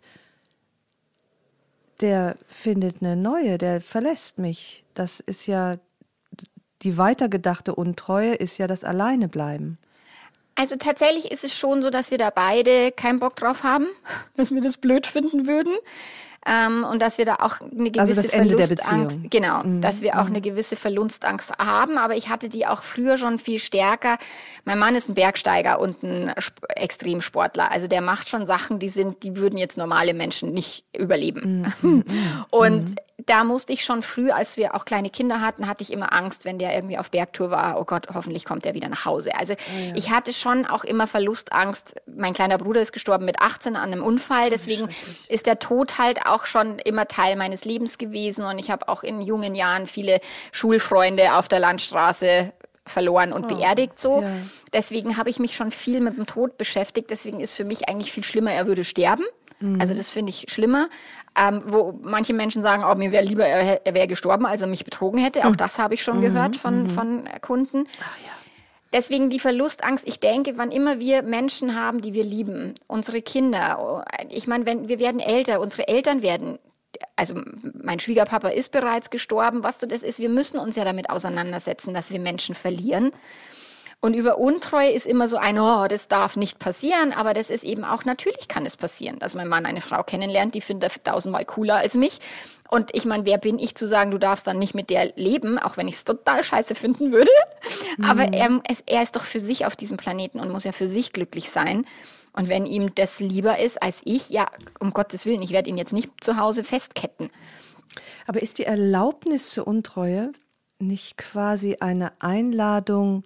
der findet eine neue, der verlässt mich. Das ist ja, die weitergedachte Untreue ist ja das Alleinebleiben. Also tatsächlich ist es schon so, dass wir da beide keinen Bock drauf haben, dass wir das blöd finden würden. Und dass wir da auch eine gewisse das Ende Verlustangst, der Beziehung. Genau, dass wir auch eine gewisse Verlustangst haben. Aber ich hatte die auch früher schon viel stärker. Mein Mann ist ein Bergsteiger und ein Extremsportler. Also der macht schon Sachen, die würden jetzt normale Menschen nicht überleben. Und da musste ich schon früh, als wir auch kleine Kinder hatten, hatte ich immer Angst, wenn der irgendwie auf Bergtour war, oh Gott, hoffentlich kommt er wieder nach Hause. Also ich hatte schon auch immer Verlustangst. Mein kleiner Bruder ist gestorben mit 18 an einem Unfall. Deswegen ist der Tod halt auch schon immer Teil meines Lebens gewesen. Und ich habe auch in jungen Jahren viele Schulfreunde auf der Landstraße verloren und beerdigt so. Ja. Deswegen habe ich mich schon viel mit dem Tod beschäftigt. Deswegen ist für mich eigentlich viel schlimmer, er würde sterben. Also das finde ich schlimmer. Wo manche Menschen sagen, mir wäre lieber, er wäre gestorben, als er mich betrogen hätte. Auch das habe ich schon gehört von Kunden. Ach ja. Deswegen die Verlustangst. Ich denke, wann immer wir Menschen haben, die wir lieben, unsere Kinder, ich meine, wir werden älter, unsere Eltern werden, also mein Schwiegerpapa ist bereits gestorben, was so das ist, wir müssen uns ja damit auseinandersetzen, dass wir Menschen verlieren. Und über Untreue ist immer so das darf nicht passieren, aber das ist eben auch, natürlich kann es passieren, dass mein Mann eine Frau kennenlernt, die findet er 1000-mal cooler als mich. Und ich meine, wer bin ich zu sagen, du darfst dann nicht mit der leben, auch wenn ich es total scheiße finden würde. Aber er ist doch für sich auf diesem Planeten und muss ja für sich glücklich sein. Und wenn ihm das lieber ist als ich, um Gottes Willen, ich werde ihn jetzt nicht zu Hause festketten. Aber ist die Erlaubnis zur Untreue nicht quasi eine Einladung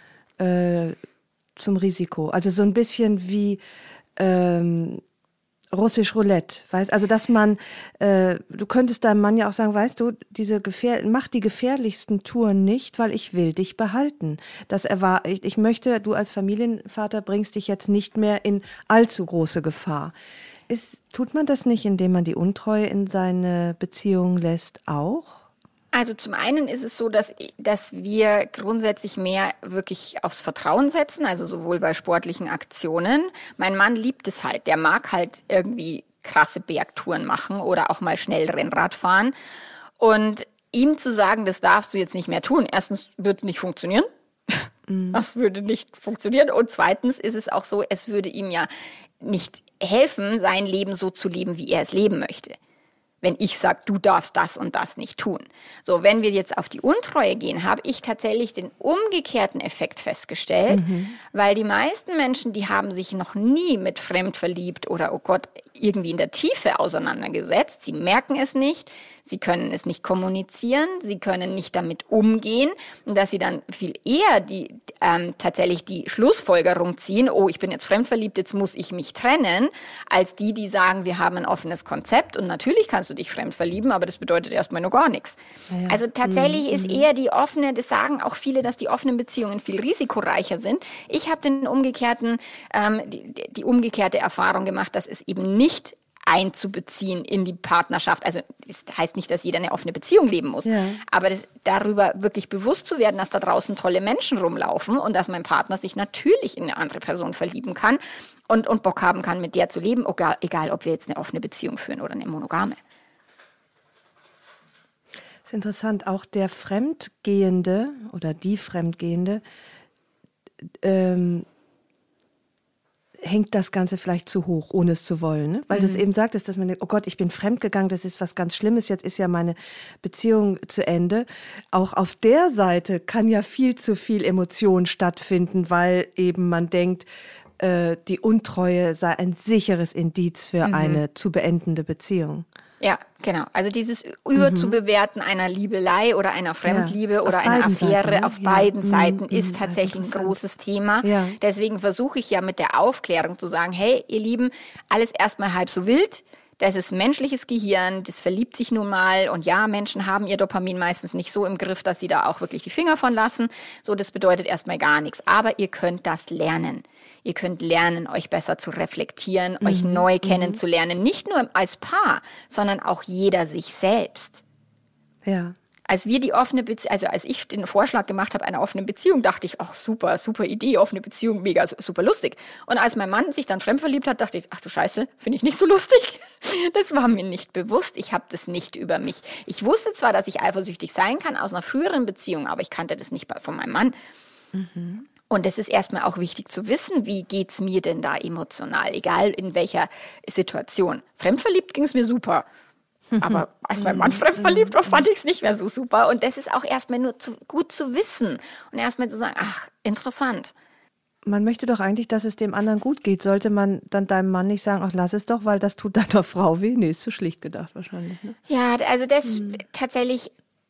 zum Risiko? Also so ein bisschen wie russisch Roulette, weißt? Also dass man, du könntest deinem Mann ja auch sagen, weißt du, mach die gefährlichsten Touren nicht, weil ich will dich behalten. Ich möchte, du als Familienvater bringst dich jetzt nicht mehr in allzu große Gefahr. Tut man das nicht, indem man die Untreue in seine Beziehung lässt, auch? Also zum einen ist es so, dass wir grundsätzlich mehr wirklich aufs Vertrauen setzen, also sowohl bei sportlichen Aktionen. Mein Mann liebt es halt, der mag halt irgendwie krasse Bergtouren machen oder auch mal schnell Rennrad fahren. Und ihm zu sagen, das darfst du jetzt nicht mehr tun, erstens wird es nicht funktionieren. Das würde nicht funktionieren. Und zweitens ist es auch so, es würde ihm ja nicht helfen, sein Leben so zu leben, wie er es leben möchte. Wenn ich sage, du darfst das und das nicht tun. So, wenn wir jetzt auf die Untreue gehen, habe ich tatsächlich den umgekehrten Effekt festgestellt, weil die meisten Menschen, die haben sich noch nie mit fremd verliebt oder, oh Gott, irgendwie in der Tiefe auseinandergesetzt. Sie merken es nicht, sie können es nicht kommunizieren, sie können nicht damit umgehen und dass sie dann viel eher tatsächlich die Schlussfolgerung ziehen, ich bin jetzt fremdverliebt, jetzt muss ich mich trennen, als die sagen, wir haben ein offenes Konzept und natürlich kannst du dich fremd verlieben, aber das bedeutet erstmal noch gar nichts. Ja. Also tatsächlich ist eher die offene, das sagen auch viele, dass die offenen Beziehungen viel risikoreicher sind. Ich habe die umgekehrte Erfahrung gemacht, dass es eben nicht einzubeziehen in die Partnerschaft. Also das heißt nicht, dass jeder eine offene Beziehung leben muss, aber darüber wirklich bewusst zu werden, dass da draußen tolle Menschen rumlaufen und dass mein Partner sich natürlich in eine andere Person verlieben kann und Bock haben kann, mit der zu leben, egal ob wir jetzt eine offene Beziehung führen oder eine monogame. Das ist interessant, auch der Fremdgehende oder die Fremdgehende hängt das Ganze vielleicht zu hoch, ohne es zu wollen. Ne? Weil du es eben sagtest, dass man denkt, oh Gott, ich bin fremdgegangen, das ist was ganz Schlimmes, jetzt ist ja meine Beziehung zu Ende. Auch auf der Seite kann ja viel zu viel Emotion stattfinden, weil eben man denkt, die Untreue sei ein sicheres Indiz für eine zu beendende Beziehung. Ja, genau. Also dieses Überzubewerten einer Liebelei oder einer Fremdliebe oder einer Affäre Seiten, ne? auf beiden Seiten ist tatsächlich ein großes Thema. Ja. Deswegen versuche ich ja mit der Aufklärung zu sagen, hey, ihr Lieben, alles erstmal halb so wild. Das ist menschliches Gehirn, das verliebt sich nun mal. Und ja, Menschen haben ihr Dopamin meistens nicht so im Griff, dass sie da auch wirklich die Finger von lassen. So, das bedeutet erstmal gar nichts. Aber ihr könnt das lernen. Ihr könnt lernen, euch besser zu reflektieren, euch neu kennenzulernen. Nicht nur als Paar, sondern auch jeder sich selbst. Ja. Als ich den Vorschlag gemacht habe, einer offenen Beziehung, dachte ich, ach super Idee, offene Beziehung, mega super lustig. Und als mein Mann sich dann fremdverliebt hat, dachte ich, ach du Scheiße, finde ich nicht so lustig. Das war mir nicht bewusst, ich habe das nicht über mich. Ich wusste zwar, dass ich eifersüchtig sein kann aus einer früheren Beziehung, aber ich kannte das nicht von meinem Mann. Und es ist erstmal auch wichtig zu wissen, wie geht's mir denn da emotional, egal in welcher Situation. Fremdverliebt ging es mir super. Aber als mein Mann fremdverliebt war, fand ich es nicht mehr so super. Und das ist auch erstmal nur gut zu wissen. Und erstmal zu sagen, ach, interessant. Man möchte doch eigentlich, dass es dem anderen gut geht. Sollte man dann deinem Mann nicht sagen, ach, lass es doch, weil das tut deiner Frau weh? Nee, ist zu schlicht gedacht wahrscheinlich. Ne? Ja, also das tatsächlich,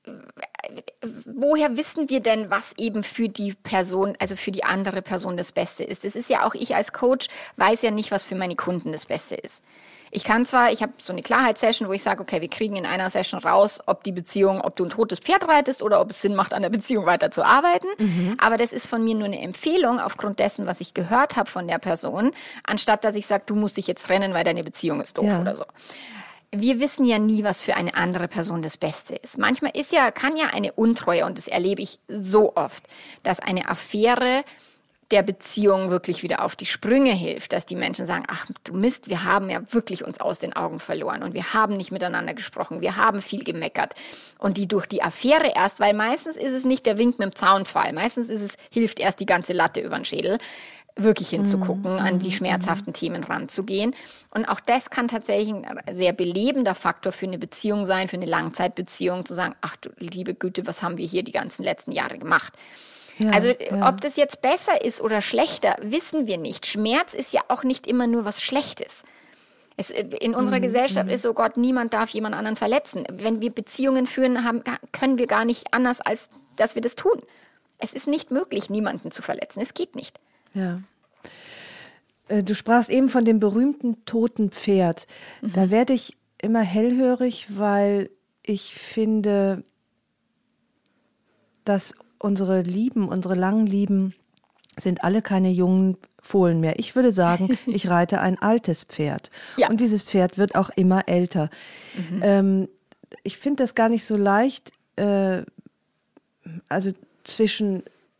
woher wissen wir denn, was eben für die Person, also für die andere Person das Beste ist? Das ist ja auch, ich als Coach weiß ja nicht, was für meine Kunden das Beste ist. Ich habe so eine Klarheitssession, wo ich sage, okay, wir kriegen in einer Session raus, ob du ein totes Pferd reitest oder ob es Sinn macht, an der Beziehung weiter zu arbeiten. Aber das ist von mir nur eine Empfehlung aufgrund dessen, was ich gehört habe von der Person, anstatt dass ich sage, du musst dich jetzt trennen, weil deine Beziehung ist doof oder so. Wir wissen ja nie, was für eine andere Person das Beste ist. Manchmal kann ja eine Untreue, und das erlebe ich so oft, dass eine Affäre der Beziehung wirklich wieder auf die Sprünge hilft, dass die Menschen sagen, ach du Mist, wir haben ja wirklich uns aus den Augen verloren und wir haben nicht miteinander gesprochen, wir haben viel gemeckert. Und die durch die Affäre erst, weil meistens ist es nicht der Wink mit dem Zaunpfahl, meistens hilft erst die ganze Latte über den Schädel, wirklich hinzugucken, an die schmerzhaften Themen ranzugehen. Und auch das kann tatsächlich ein sehr belebender Faktor für eine Beziehung sein, für eine Langzeitbeziehung, zu sagen, ach du liebe Güte, was haben wir hier die ganzen letzten Jahre gemacht? Ja, also ob das jetzt besser ist oder schlechter, wissen wir nicht. Schmerz ist ja auch nicht immer nur was Schlechtes. In unserer Gesellschaft ist so, Gott, niemand darf jemand anderen verletzen. Wenn wir Beziehungen führen, können wir gar nicht anders, als dass wir das tun. Es ist nicht möglich, niemanden zu verletzen. Es geht nicht. Ja. Du sprachst eben von dem berühmten toten Pferd. Da werde ich immer hellhörig, weil ich finde, dass unsere langen Lieben sind alle keine jungen Fohlen mehr. Ich würde sagen, ich reite ein altes Pferd. Ja. Und dieses Pferd wird auch immer älter. Ich finde das gar nicht so leicht, also zwischen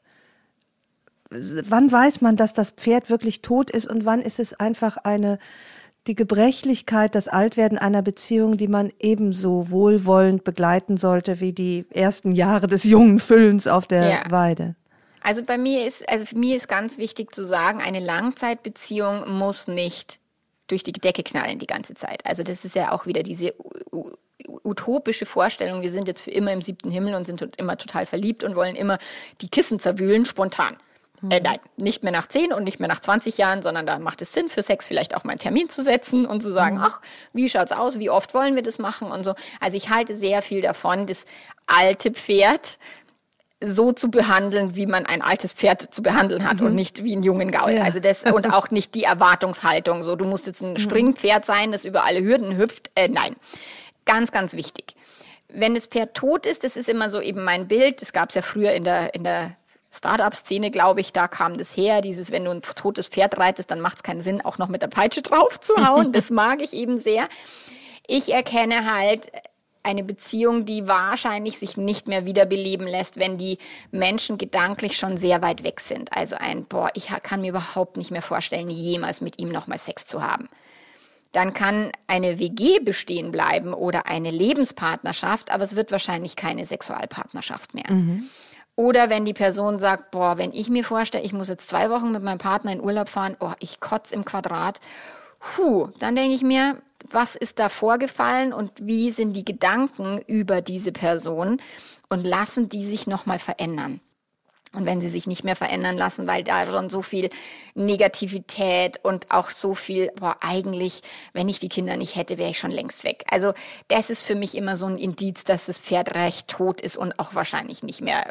wann weiß man, dass das Pferd wirklich tot ist und wann ist es einfach die Gebrechlichkeit, das Altwerden einer Beziehung, die man ebenso wohlwollend begleiten sollte wie die ersten Jahre des jungen Füllens auf der Weide. Also für mich ist ganz wichtig zu sagen, eine Langzeitbeziehung muss nicht durch die Decke knallen die ganze Zeit. Also das ist ja auch wieder diese utopische Vorstellung, wir sind jetzt für immer im 7. Himmel und sind immer total verliebt und wollen immer die Kissen zerwühlen, spontan. Nein, nicht mehr nach 10 und nicht mehr nach 20 Jahren, sondern da macht es Sinn, für Sex vielleicht auch mal einen Termin zu setzen und zu sagen, ach, wie schaut's aus, wie oft wollen wir das machen und so. Also ich halte sehr viel davon, das alte Pferd so zu behandeln, wie man ein altes Pferd zu behandeln hat und nicht wie einen jungen Gaul. Ja. Also das und auch nicht die Erwartungshaltung, so du musst jetzt ein Springpferd sein, das über alle Hürden hüpft. Nein, ganz, ganz wichtig. Wenn das Pferd tot ist, das ist immer so eben mein Bild, das gab es ja früher in der Start-up-Szene, glaube ich, da kam das her, wenn du ein totes Pferd reitest, dann macht es keinen Sinn, auch noch mit der Peitsche drauf zu hauen. Das mag ich eben sehr. Ich erkenne halt, eine Beziehung, die wahrscheinlich sich nicht mehr wiederbeleben lässt, wenn die Menschen gedanklich schon sehr weit weg sind. Also ich kann mir überhaupt nicht mehr vorstellen, jemals mit ihm nochmal Sex zu haben. Dann kann eine WG bestehen bleiben oder eine Lebenspartnerschaft, aber es wird wahrscheinlich keine Sexualpartnerschaft mehr. Oder wenn die Person sagt, wenn ich mir vorstelle, ich muss jetzt 2 Wochen mit meinem Partner in Urlaub fahren, ich kotze im Quadrat, dann denke ich mir, was ist da vorgefallen und wie sind die Gedanken über diese Person und lassen die sich nochmal verändern. Und wenn sie sich nicht mehr verändern lassen, weil da schon so viel Negativität und auch so viel, eigentlich, wenn ich die Kinder nicht hätte, wäre ich schon längst weg. Also das ist für mich immer so ein Indiz, dass das Pferd recht tot ist und auch wahrscheinlich nicht mehr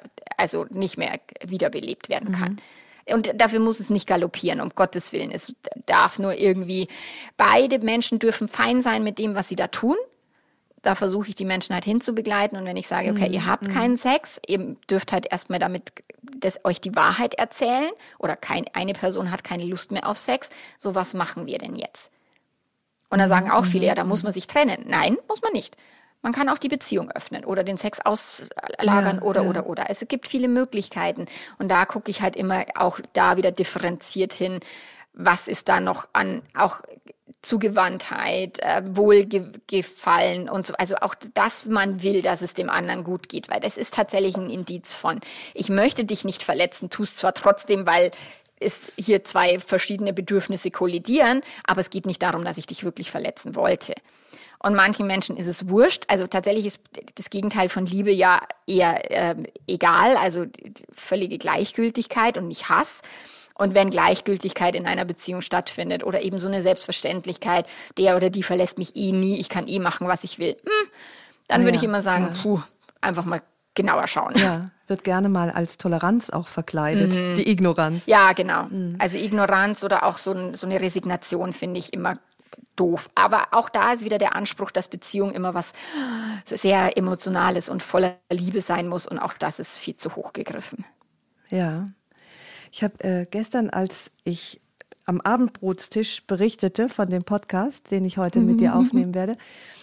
wiederbelebt werden kann. Und dafür muss es nicht galoppieren, um Gottes Willen. Es darf nur irgendwie, beide Menschen dürfen fein sein mit dem, was sie da tun. Da versuche ich die Menschen halt hinzubegleiten. Und wenn ich sage, okay, ihr habt keinen Sex, ihr dürft halt erstmal damit euch die Wahrheit erzählen oder eine Person hat keine Lust mehr auf Sex, so was machen wir denn jetzt? Und da sagen auch viele, da muss man sich trennen. Nein, muss man nicht. Man kann auch die Beziehung öffnen oder den Sex auslagern oder. Es gibt viele Möglichkeiten. Und da gucke ich halt immer auch da wieder differenziert hin, was ist da noch an auch Zugewandtheit, Wohlgefallen und so. Also auch, dass man will, dass es dem anderen gut geht, weil das ist tatsächlich ein Indiz von, ich möchte dich nicht verletzen, tust zwar trotzdem, weil es hier 2 verschiedene Bedürfnisse kollidieren, aber es geht nicht darum, dass ich dich wirklich verletzen wollte. Und manchen Menschen ist es wurscht. Also tatsächlich ist das Gegenteil von Liebe ja eher egal, also völlige Gleichgültigkeit und nicht Hass. Und wenn Gleichgültigkeit in einer Beziehung stattfindet oder eben so eine Selbstverständlichkeit, der oder die verlässt mich nie, ich kann machen, was ich will, dann würde ich immer sagen, einfach mal genauer schauen. Ja, wird gerne mal als Toleranz auch verkleidet, die Ignoranz. Ja, genau. Also Ignoranz oder auch so eine Resignation finde ich immer doof. Aber auch da ist wieder der Anspruch, dass Beziehung immer was sehr Emotionales und voller Liebe sein muss. Und auch das ist viel zu hoch gegriffen. Ja. Ich habe gestern, als ich am Abendbrotstisch berichtete von dem Podcast, den ich heute mit dir aufnehmen werde,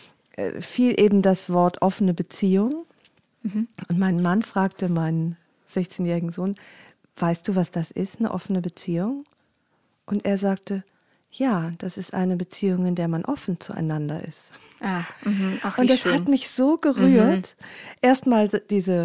fiel eben das Wort offene Beziehung. Und mein Mann fragte meinen 16-jährigen Sohn, weißt du, was das ist, eine offene Beziehung? Und er sagte, ja, das ist eine Beziehung, in der man offen zueinander ist. Und das hat mich so gerührt. Erstmal diese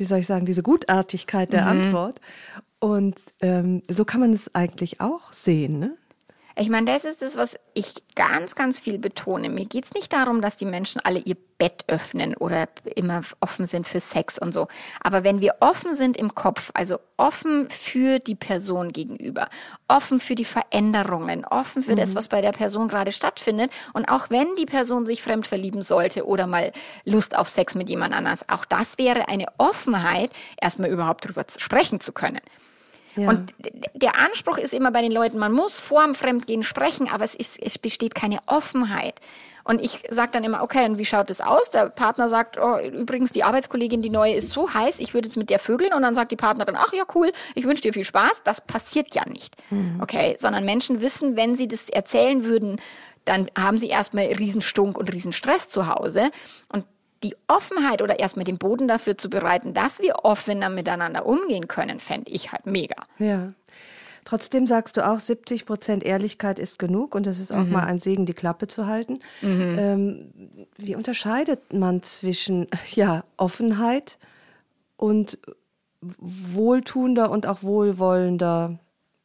Gutartigkeit der Antwort. Und so kann man es eigentlich auch sehen, ne? Ich meine, das ist das, was ich ganz, ganz viel betone. Mir geht es nicht darum, dass die Menschen alle ihr Bett öffnen oder immer offen sind für Sex und so. Aber wenn wir offen sind im Kopf, also offen für die Person gegenüber, offen für die Veränderungen, offen für das, was bei der Person gerade stattfindet und auch wenn die Person sich fremd verlieben sollte oder mal Lust auf Sex mit jemand anders, auch das wäre eine Offenheit, erstmal überhaupt drüber sprechen zu können. Ja. Und der Anspruch ist immer bei den Leuten, man muss vorm Fremdgehen sprechen, aber es besteht keine Offenheit. Und ich sage dann immer, okay, und wie schaut es aus? Der Partner sagt, übrigens, die Arbeitskollegin, die neue, ist so heiß, ich würde jetzt mit der vögeln. Und dann sagt die Partnerin, ach ja, cool, ich wünsche dir viel Spaß. Das passiert ja nicht. Okay, sondern Menschen wissen, wenn sie das erzählen würden, dann haben sie erstmal Riesenstunk und Riesenstress zu Hause. Und die Offenheit oder erstmal den Boden dafür zu bereiten, dass wir offener miteinander umgehen können, fände ich halt mega. Ja. Trotzdem sagst du auch, 70% Ehrlichkeit ist genug und es ist auch mal ein Segen, die Klappe zu halten. Wie unterscheidet man zwischen Offenheit und wohltuender und auch wohlwollender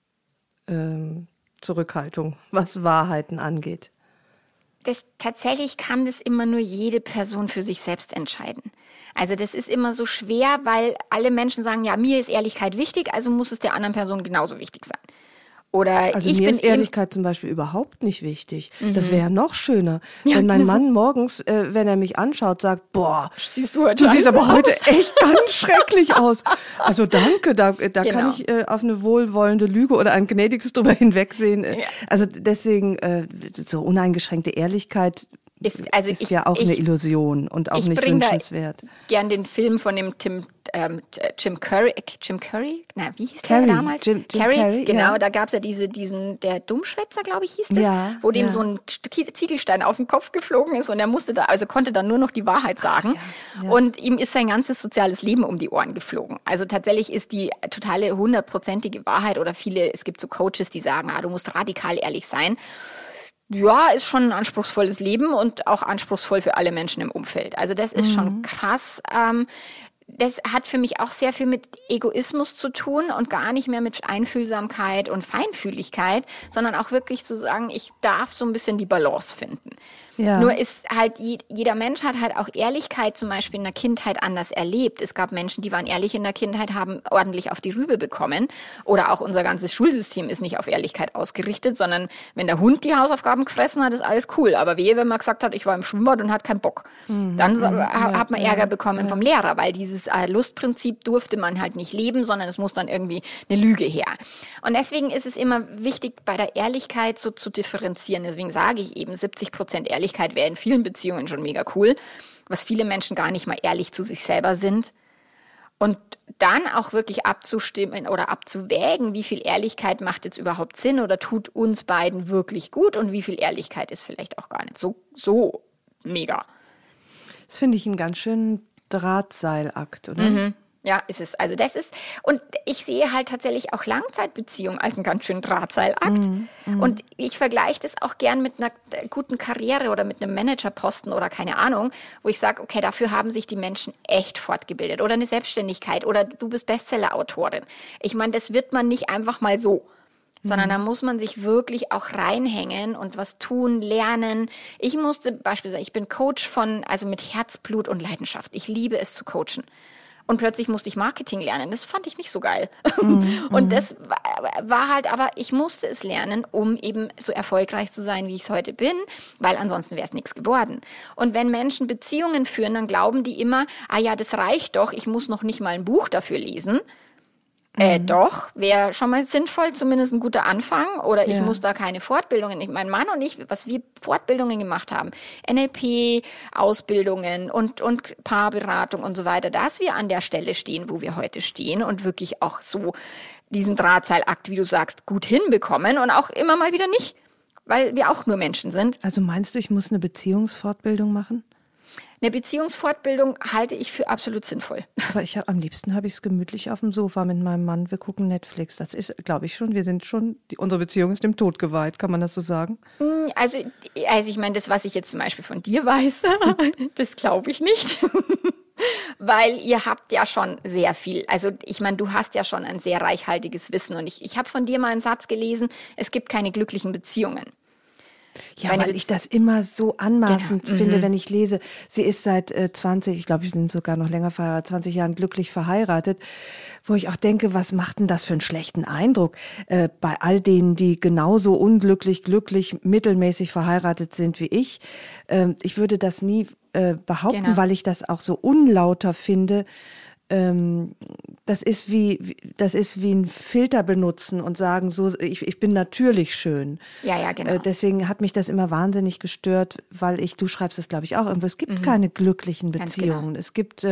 Zurückhaltung, was Wahrheiten angeht? Tatsächlich kann das immer nur jede Person für sich selbst entscheiden. Also das ist immer so schwer, weil alle Menschen sagen, ja, mir ist Ehrlichkeit wichtig, also muss es der anderen Person genauso wichtig sein. Oder also mir ist Ehrlichkeit zum Beispiel überhaupt nicht wichtig. Das wäre ja noch schöner, wenn mein Mann morgens, wenn er mich anschaut, sagt, boah, siehst du siehst aber heute echt ganz schrecklich aus. Also danke, da kann ich auf eine wohlwollende Lüge oder ein gnädiges drüber hinwegsehen. Also deswegen so uneingeschränkte Ehrlichkeit ist ja auch eine Illusion und auch nicht wünschenswert. Ich bringe gern den Film von dem Jim Curry? Na, wie hieß der damals? Jim Carrey, genau, ja. Da gab es ja der Dummschwätzer, glaube ich, hieß das, wo dem so ein Ziegelstein auf den Kopf geflogen ist und er konnte dann nur noch die Wahrheit sagen. Und ihm ist sein ganzes soziales Leben um die Ohren geflogen. Also tatsächlich ist die totale 100%ige Wahrheit oder es gibt so Coaches, die sagen, du musst radikal ehrlich sein. Ja, ist schon ein anspruchsvolles Leben und auch anspruchsvoll für alle Menschen im Umfeld. Also das ist schon krass. Das hat für mich auch sehr viel mit Egoismus zu tun und gar nicht mehr mit Einfühlsamkeit und Feinfühligkeit, sondern auch wirklich zu sagen, ich darf so ein bisschen die Balance finden. Ja. Nur ist halt, jeder Mensch hat halt auch Ehrlichkeit zum Beispiel in der Kindheit anders erlebt. Es gab Menschen, die waren ehrlich in der Kindheit, haben ordentlich auf die Rübe bekommen. Oder auch unser ganzes Schulsystem ist nicht auf Ehrlichkeit ausgerichtet, sondern wenn der Hund die Hausaufgaben gefressen hat, ist alles cool. Aber wenn man gesagt hat, ich war im Schwimmbad und hatte keinen Bock, dann hat man Ärger bekommen vom Lehrer, weil dieses Lustprinzip durfte man halt nicht leben, sondern es muss dann irgendwie eine Lüge her. Und deswegen ist es immer wichtig, bei der Ehrlichkeit so zu differenzieren. Deswegen sage ich eben, 70% Ehrlichkeit wäre in vielen Beziehungen schon mega cool, was viele Menschen gar nicht mal ehrlich zu sich selber sind. Und dann auch wirklich abzustimmen oder abzuwägen, wie viel Ehrlichkeit macht jetzt überhaupt Sinn oder tut uns beiden wirklich gut und wie viel Ehrlichkeit ist vielleicht auch gar nicht so mega. Das finde ich einen ganz schönen Drahtseilakt, oder? Ja, ist es. Also und ich sehe halt tatsächlich auch Langzeitbeziehungen als einen ganz schönen Drahtseilakt. Und ich vergleiche das auch gern mit einer guten Karriere oder mit einem Managerposten oder keine Ahnung, wo ich sage, okay, dafür haben sich die Menschen echt fortgebildet oder eine Selbstständigkeit oder du bist Bestseller-Autorin. Ich meine, das wird man nicht einfach mal so. Sondern da muss man sich wirklich auch reinhängen und was tun, lernen. Ich musste beispielsweise, ich bin Coach mit Herzblut und Leidenschaft. Ich liebe es zu coachen. Und plötzlich musste ich Marketing lernen. Das fand ich nicht so geil. Und das war halt, aber ich musste es lernen, um eben so erfolgreich zu sein, wie ich es heute bin, weil ansonsten wäre es nichts geworden. Und wenn Menschen Beziehungen führen, dann glauben die immer, das reicht doch, ich muss noch nicht mal ein Buch dafür lesen. Doch, wäre schon mal sinnvoll, zumindest ein guter Anfang. Oder ich muss da keine Fortbildungen. Mein Mann und ich, was wir Fortbildungen gemacht haben, NLP-Ausbildungen und Paarberatung und so weiter, dass wir an der Stelle stehen, wo wir heute stehen und wirklich auch so diesen Drahtseilakt, wie du sagst, gut hinbekommen und auch immer mal wieder nicht, weil wir auch nur Menschen sind. Also meinst du, ich muss eine Beziehungsfortbildung machen? Eine Beziehungsfortbildung halte ich für absolut sinnvoll. Aber am liebsten habe ich es gemütlich auf dem Sofa mit meinem Mann. Wir gucken Netflix. Das ist, glaube ich schon, unsere Beziehung ist dem Tod geweiht. Kann man das so sagen? Also ich meine, das, was ich jetzt zum Beispiel von dir weiß, das glaube ich nicht. Weil ihr habt ja schon sehr viel. Also ich meine, du hast ja schon ein sehr reichhaltiges Wissen. Und ich habe von dir mal einen Satz gelesen, es gibt keine glücklichen Beziehungen. Ja, weil ich das immer so anmaßend finde, wenn ich lese, sie ist seit 20, ich glaube, wir sind sogar noch länger verheiratet, 20 Jahren glücklich verheiratet, wo ich auch denke, was macht denn das für einen schlechten Eindruck bei all denen, die genauso unglücklich, glücklich, mittelmäßig verheiratet sind wie ich. Ich würde das nie behaupten, weil ich das auch so unlauter finde. Das ist wie ein Filter benutzen und sagen, so ich bin natürlich schön. Ja, genau. Deswegen hat mich das immer wahnsinnig gestört, weil du schreibst es, glaube ich, auch irgendwo, es gibt keine glücklichen Beziehungen. Genau. Es gibt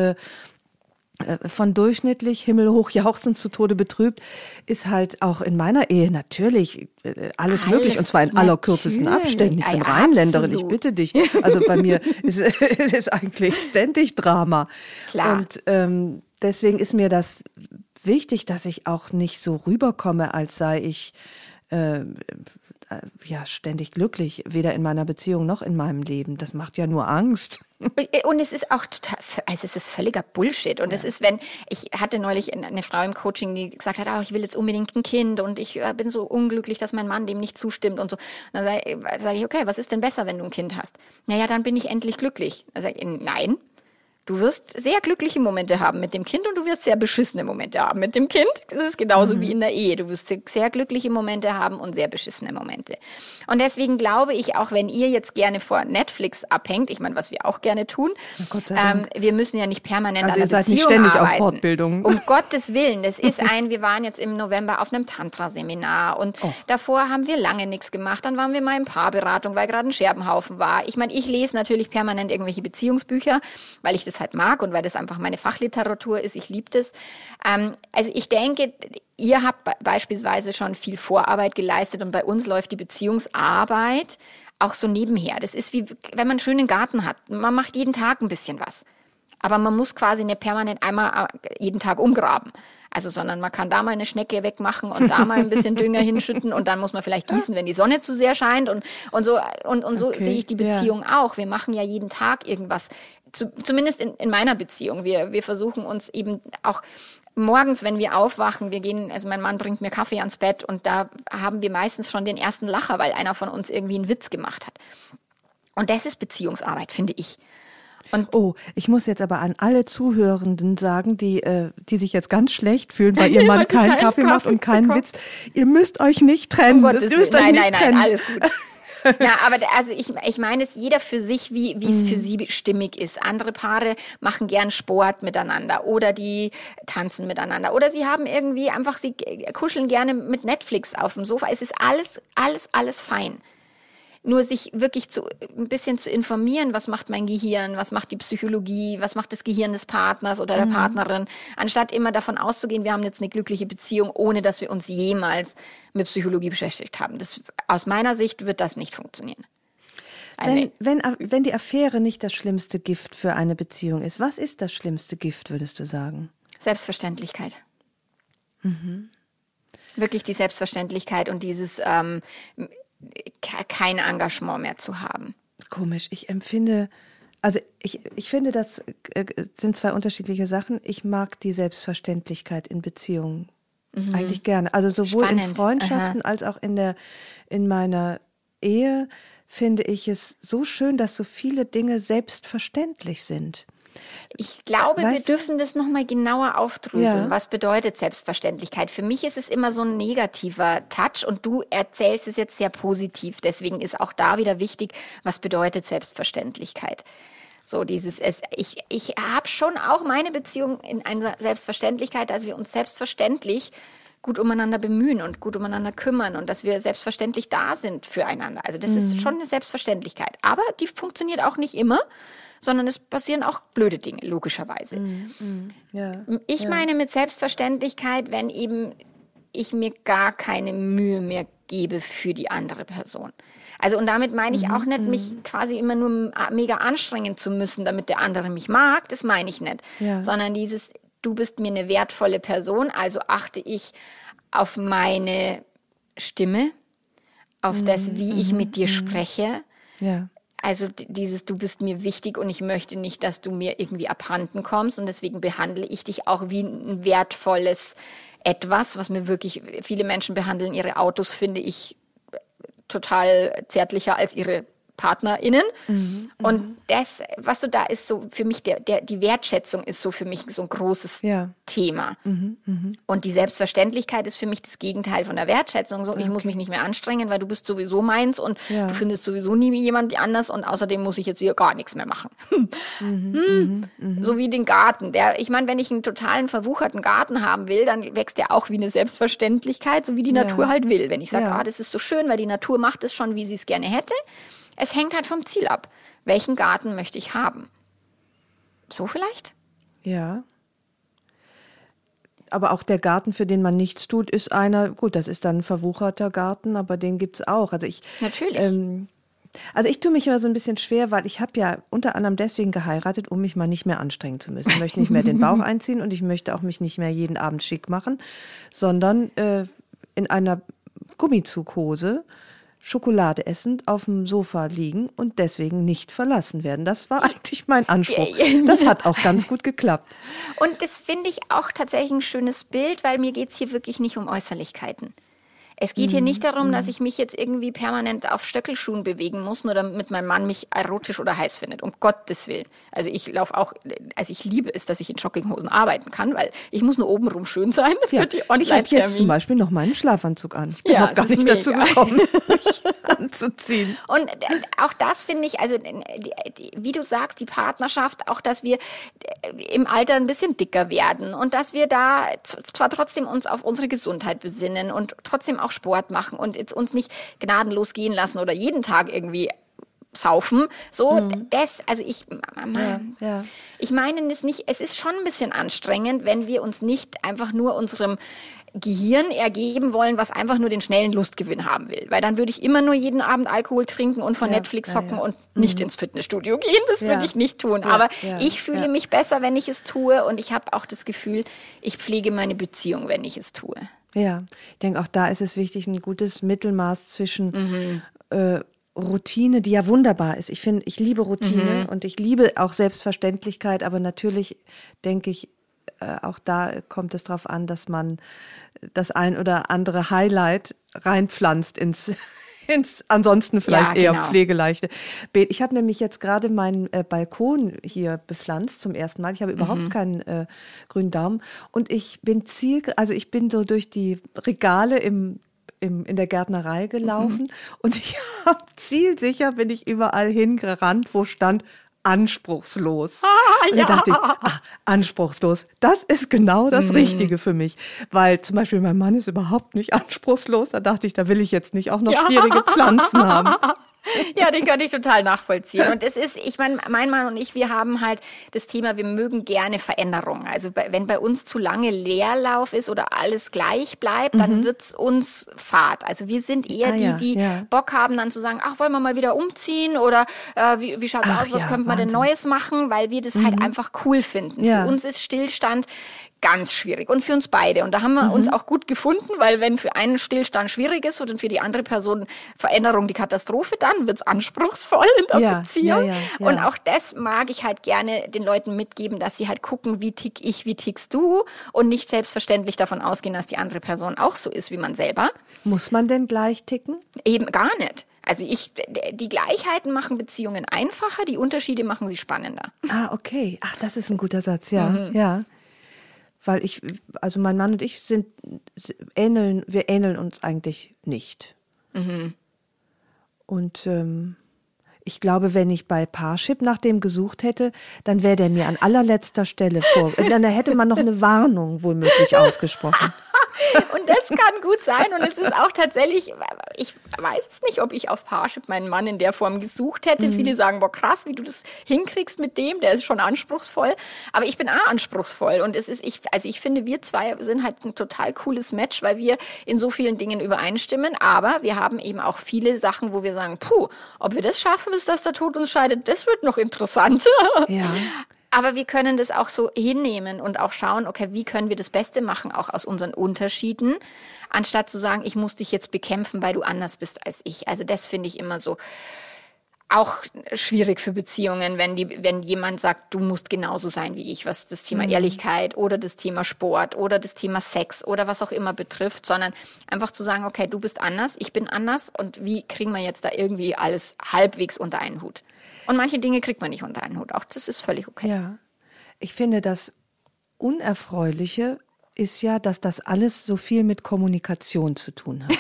von durchschnittlich himmelhoch jauchzend zu Tode betrübt, ist halt auch in meiner Ehe natürlich alles möglich und zwar in allerkürzesten Abständen. Ich bin Rheinländerin, ich bitte dich. Also bei mir ist es eigentlich ständig Drama. Klar. Und deswegen ist mir das wichtig, dass ich auch nicht so rüberkomme, als sei ich ständig glücklich, weder in meiner Beziehung noch in meinem Leben. Das macht ja nur Angst. Und es ist auch total, also es ist völliger Bullshit. Und es ist, ich hatte neulich eine Frau im Coaching, die gesagt hat, ich will jetzt unbedingt ein Kind und ich bin so unglücklich, dass mein Mann dem nicht zustimmt und so. Und dann sage ich, okay, was ist denn besser, wenn du ein Kind hast? Naja, dann bin ich endlich glücklich. Dann sage ich, nein. Du wirst sehr glückliche Momente haben mit dem Kind und du wirst sehr beschissene Momente haben mit dem Kind. Das ist genauso wie in der Ehe. Du wirst sehr glückliche Momente haben und sehr beschissene Momente. Und deswegen glaube ich, auch wenn ihr jetzt gerne vor Netflix abhängt, ich meine, was wir auch gerne tun, wir müssen ja nicht permanent an der Beziehung arbeiten. Also ihr seid nicht ständig auf Fortbildung. Um Gottes Willen, wir waren jetzt im November auf einem Tantra-Seminar und davor haben wir lange nichts gemacht. Dann waren wir mal in Paarberatung, weil gerade ein Scherbenhaufen war. Ich meine, ich lese natürlich permanent irgendwelche Beziehungsbücher, weil ich das halt mag und weil das einfach meine Fachliteratur ist. Ich liebe das. Also ich denke, ihr habt beispielsweise schon viel Vorarbeit geleistet und bei uns läuft die Beziehungsarbeit auch so nebenher. Das ist wie, wenn man einen schönen Garten hat. Man macht jeden Tag ein bisschen was. Aber man muss quasi nicht permanent einmal jeden Tag umgraben. Also, sondern man kann da mal eine Schnecke wegmachen und da mal ein bisschen Dünger hinschütten und dann muss man vielleicht gießen, wenn die Sonne zu sehr scheint und so sehe ich die Beziehung auch. Wir machen ja jeden Tag irgendwas. Zumindest in meiner Beziehung. Wir versuchen uns eben auch morgens, wenn wir aufwachen, also mein Mann bringt mir Kaffee ans Bett und da haben wir meistens schon den ersten Lacher, weil einer von uns irgendwie einen Witz gemacht hat. Und das ist Beziehungsarbeit, finde ich. Ich muss jetzt aber an alle Zuhörenden sagen, die sich jetzt ganz schlecht fühlen, weil ihr Mann keinen Kaffee macht und keinen Witz. Ihr müsst euch nicht trennen. Nein, alles gut. Ja, aber also ich meine es jeder für sich, wie es für sie stimmig ist. Andere Paare machen gern Sport miteinander oder die tanzen miteinander oder sie haben irgendwie einfach, sie kuscheln gerne mit Netflix auf dem Sofa. Es ist alles fein. Nur sich wirklich ein bisschen zu informieren, was macht mein Gehirn, was macht die Psychologie, was macht das Gehirn des Partners oder der Partnerin, anstatt immer davon auszugehen, wir haben jetzt eine glückliche Beziehung, ohne dass wir uns jemals mit Psychologie beschäftigt haben. Aus meiner Sicht wird das nicht funktionieren. Also, wenn die Affäre nicht das schlimmste Gift für eine Beziehung ist, was ist das schlimmste Gift, würdest du sagen? Selbstverständlichkeit. Wirklich die Selbstverständlichkeit und dieses kein Engagement mehr zu haben. Komisch, ich empfinde, also ich finde, das sind zwei unterschiedliche Sachen. Ich mag die Selbstverständlichkeit in Beziehungen eigentlich gerne. Also sowohl in Freundschaften als auch in meiner Ehe finde ich es so schön, dass so viele Dinge selbstverständlich sind. Ich glaube, wir dürfen das nochmal genauer aufdröseln. Ja. Was bedeutet Selbstverständlichkeit? Für mich ist es immer so ein negativer Touch und du erzählst es jetzt sehr positiv. Deswegen ist auch da wieder wichtig, was bedeutet Selbstverständlichkeit? So ich habe schon auch meine Beziehung in einer Selbstverständlichkeit, dass wir uns selbstverständlich gut umeinander bemühen und gut umeinander kümmern und dass wir selbstverständlich da sind füreinander. Also das ist schon eine Selbstverständlichkeit. Aber die funktioniert auch nicht immer, sondern es passieren auch blöde Dinge, logischerweise. Ich meine mit Selbstverständlichkeit, wenn eben ich mir gar keine Mühe mehr gebe für die andere Person. Also und damit meine ich auch nicht, mich quasi immer nur mega anstrengen zu müssen, damit der andere mich mag, das meine ich nicht. Ja. Sondern du bist mir eine wertvolle Person, also achte ich auf meine Stimme, auf das, wie ich mit dir spreche. Ja. Also du bist mir wichtig und ich möchte nicht, dass du mir irgendwie abhanden kommst und deswegen behandle ich dich auch wie ein wertvolles Etwas, was mir wirklich, viele Menschen behandeln ihre Autos, finde ich, total zärtlicher als ihre PartnerInnen. Und das, was so da ist, so für mich, die Wertschätzung ist so für mich so ein großes Thema. Und die Selbstverständlichkeit ist für mich das Gegenteil von der Wertschätzung. So, ich muss mich nicht mehr anstrengen, weil du bist sowieso meins und du findest sowieso nie jemand anders und außerdem muss ich jetzt hier gar nichts mehr machen. So wie den Garten. Ich meine, wenn ich einen totalen verwucherten Garten haben will, dann wächst der auch wie eine Selbstverständlichkeit, so wie die Natur halt will. Wenn ich sage, das ist so schön, weil die Natur macht es schon, wie sie es gerne hätte. Es hängt halt vom Ziel ab. Welchen Garten möchte ich haben? So vielleicht? Ja. Aber auch der Garten, für den man nichts tut, ist einer, gut, das ist dann ein verwucherter Garten, aber den gibt's auch. Natürlich. Also ich tue mich immer so ein bisschen schwer, weil ich habe ja unter anderem deswegen geheiratet, um mich mal nicht mehr anstrengen zu müssen. Ich möchte nicht mehr den Bauch einziehen und ich möchte auch mich nicht mehr jeden Abend schick machen, sondern in einer Gummizughose Schokolade essend auf dem Sofa liegen und deswegen nicht verlassen werden. Das war eigentlich mein Anspruch. Das hat auch ganz gut geklappt. Und das finde ich auch tatsächlich ein schönes Bild, weil mir geht's hier wirklich nicht um Äußerlichkeiten. Es geht hier nicht darum, dass ich mich jetzt irgendwie permanent auf Stöckelschuhen bewegen muss, nur damit mein Mann mich erotisch oder heiß findet. Um Gottes Willen. Also ich liebe es, dass ich in Jogginghosen arbeiten kann, weil ich muss nur obenrum schön sein für die Online-Termine. Ich habe jetzt zum Beispiel noch meinen Schlafanzug an. Ich bin noch gar nicht dazu gekommen, mich anzuziehen. Und auch das finde ich, also wie du sagst, die Partnerschaft, auch dass wir im Alter ein bisschen dicker werden und dass wir da zwar trotzdem uns auf unsere Gesundheit besinnen und trotzdem auch Sport machen und jetzt uns nicht gnadenlos gehen lassen oder jeden Tag irgendwie saufen. Ich meine es nicht, es ist schon ein bisschen anstrengend, wenn wir uns nicht einfach nur unserem Gehirn ergeben wollen, was einfach nur den schnellen Lustgewinn haben will. Weil dann würde ich immer nur jeden Abend Alkohol trinken und vor Netflix hocken und nicht ins Fitnessstudio gehen. Das würde ich nicht tun. Aber ich fühle mich besser, wenn ich es tue und ich habe auch das Gefühl, ich pflege meine Beziehung, wenn ich es tue. Ja, ich denke, auch da ist es wichtig, ein gutes Mittelmaß zwischen Routine, die ja wunderbar ist. Ich liebe Routine und ich liebe auch Selbstverständlichkeit, aber natürlich denke ich, auch da kommt es darauf an, dass man das ein oder andere Highlight reinpflanzt ins ansonsten vielleicht eher pflegeleichte Beet. Ich habe nämlich jetzt gerade meinen Balkon hier bepflanzt zum ersten Mal. Ich habe überhaupt keinen grünen Daumen und ich bin so durch die Regale in der Gärtnerei gelaufen und ich habe zielsicher bin ich überall hingerannt, wo stand anspruchslos. Und da dachte ich, anspruchslos, das ist genau das Richtige für mich. Weil zum Beispiel mein Mann ist überhaupt nicht anspruchslos. Da dachte ich, da will ich jetzt nicht auch noch schwierige Pflanzen haben. Ja, den kann ich total nachvollziehen. Und es ist, ich meine, mein Mann und ich, wir haben halt das Thema, wir mögen gerne Veränderungen. Also wenn bei uns zu lange Leerlauf ist oder alles gleich bleibt, dann wird's uns fad. Also wir sind eher die Bock haben, dann zu sagen, ach, wollen wir mal wieder umziehen oder wie schaut's aus, was könnte man denn Neues machen, weil wir das halt einfach cool finden. Ja. Für uns ist Stillstand ganz schwierig und für uns beide. Und da haben wir uns auch gut gefunden, weil wenn für einen Stillstand schwierig ist und für die andere Person Veränderung die Katastrophe, dann wird's anspruchsvoll in der Beziehung. Ja. Und auch das mag ich halt gerne den Leuten mitgeben, dass sie halt gucken, wie tick ich, wie tickst du und nicht selbstverständlich davon ausgehen, dass die andere Person auch so ist wie man selber. Muss man denn gleich ticken? Eben gar nicht. Also die Gleichheiten machen Beziehungen einfacher, die Unterschiede machen sie spannender. Ah, okay. Ach, das ist ein guter Satz, ja. Weil also mein Mann und ich wir ähneln uns eigentlich nicht. Und ich glaube, wenn ich bei Parship nach dem gesucht hätte, dann wäre der mir an allerletzter Stelle dann hätte man noch eine Warnung womöglich ausgesprochen. Und das kann gut sein und es ist auch tatsächlich, ich weiß es nicht, ob ich auf Parship meinen Mann in der Form gesucht hätte. Viele sagen, boah krass, wie du das hinkriegst mit dem, der ist schon anspruchsvoll. Aber ich bin auch anspruchsvoll und ich finde, wir zwei sind halt ein total cooles Match, weil wir in so vielen Dingen übereinstimmen. Aber wir haben eben auch viele Sachen, wo wir sagen, ob wir das schaffen, bis dass der Tod uns scheidet, das wird noch interessant. Ja. Aber wir können das auch so hinnehmen und auch schauen, okay, wie können wir das Beste machen, auch aus unseren Unterschieden, anstatt zu sagen, ich muss dich jetzt bekämpfen, weil du anders bist als ich. Also das finde ich immer so auch schwierig für Beziehungen, wenn jemand sagt, du musst genauso sein wie ich, was das Thema Ehrlichkeit oder das Thema Sport oder das Thema Sex oder was auch immer betrifft, sondern einfach zu sagen, okay, du bist anders, ich bin anders und wie kriegen wir jetzt da irgendwie alles halbwegs unter einen Hut? Und manche Dinge kriegt man nicht unter einen Hut. Auch das ist völlig okay. Ja, ich finde, das Unerfreuliche ist ja, dass das alles so viel mit Kommunikation zu tun hat.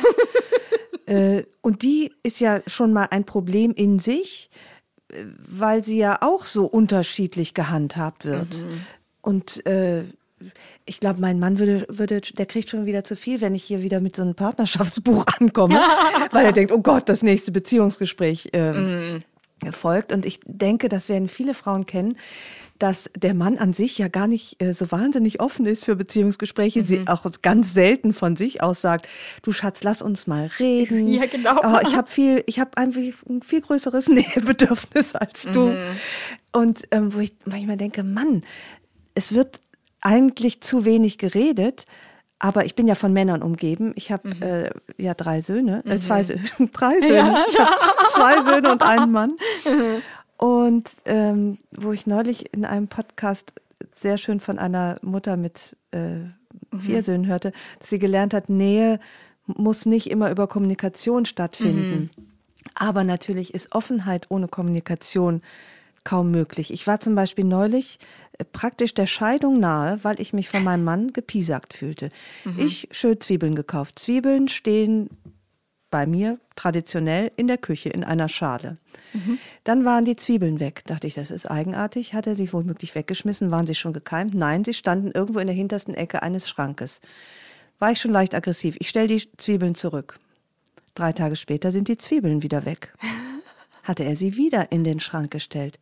Und die ist ja schon mal ein Problem in sich, weil sie ja auch so unterschiedlich gehandhabt wird. Und ich glaube, mein Mann der kriegt schon wieder zu viel, wenn ich hier wieder mit so einem Partnerschaftsbuch ankomme, weil er denkt, oh Gott, das nächste Beziehungsgespräch folgt. Und ich denke, das werden viele Frauen kennen, dass der Mann an sich ja gar nicht so wahnsinnig offen ist für Beziehungsgespräche. Sie auch ganz selten von sich aus sagt, du Schatz, lass uns mal reden. Ja, genau. Oh, ich habe einfach ein viel größeres Nähebedürfnis als du. Und wo ich manchmal denke, Mann, es wird eigentlich zu wenig geredet. Aber ich bin ja von Männern umgeben. Ich habe 3 Söhne, 3 Söhne. Ja. Ich habe 2 Söhne und einen Mann. Und wo ich neulich in einem Podcast sehr schön von einer Mutter mit 4 Söhnen hörte, dass sie gelernt hat, Nähe muss nicht immer über Kommunikation stattfinden. Aber natürlich ist Offenheit ohne Kommunikation kaum möglich. Ich war zum Beispiel neulich praktisch der Scheidung nahe, weil ich mich von meinem Mann gepiesackt fühlte. Ich schön Zwiebeln gekauft. Zwiebeln stehen bei mir traditionell in der Küche in einer Schale. Dann waren die Zwiebeln weg. Dachte ich, das ist eigenartig. Hat er sie womöglich weggeschmissen? Waren sie schon gekeimt? Nein, sie standen irgendwo in der hintersten Ecke eines Schrankes. War ich schon leicht aggressiv. Ich stelle die Zwiebeln zurück. 3 Tage später sind die Zwiebeln wieder weg. Hatte er sie wieder in den Schrank gestellt.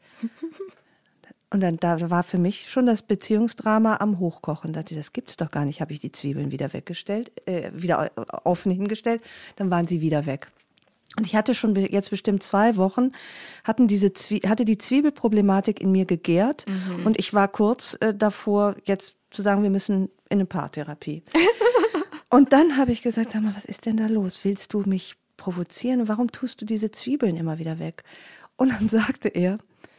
Und dann da war für mich schon das Beziehungsdrama am Hochkochen. Da dachte ich, das gibt's doch gar nicht. Habe ich die Zwiebeln wieder weggestellt, wieder offen hingestellt, dann waren sie wieder weg. Und ich hatte schon jetzt bestimmt 2 Wochen, hatte die Zwiebelproblematik in mir gegärt. Und ich war kurz davor, jetzt zu sagen, wir müssen in eine Paartherapie. Und dann habe ich gesagt, sag mal, was ist denn da los? Willst du mich provozieren? Warum tust du diese Zwiebeln immer wieder weg? Und dann sagte er,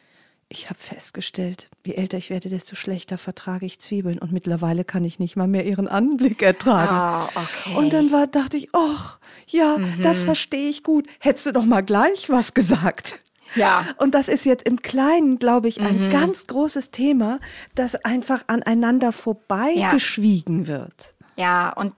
ich habe festgestellt, je älter ich werde, desto schlechter vertrage ich Zwiebeln. Und mittlerweile kann ich nicht mal mehr ihren Anblick ertragen. Oh, okay. Und dann dachte ich, ach, ja, das verstehe ich gut. Hättest du doch mal gleich was gesagt. Ja. Und das ist jetzt im Kleinen, glaube ich, ein ganz großes Thema, das einfach aneinander vorbeigeschwiegen wird. Ja, und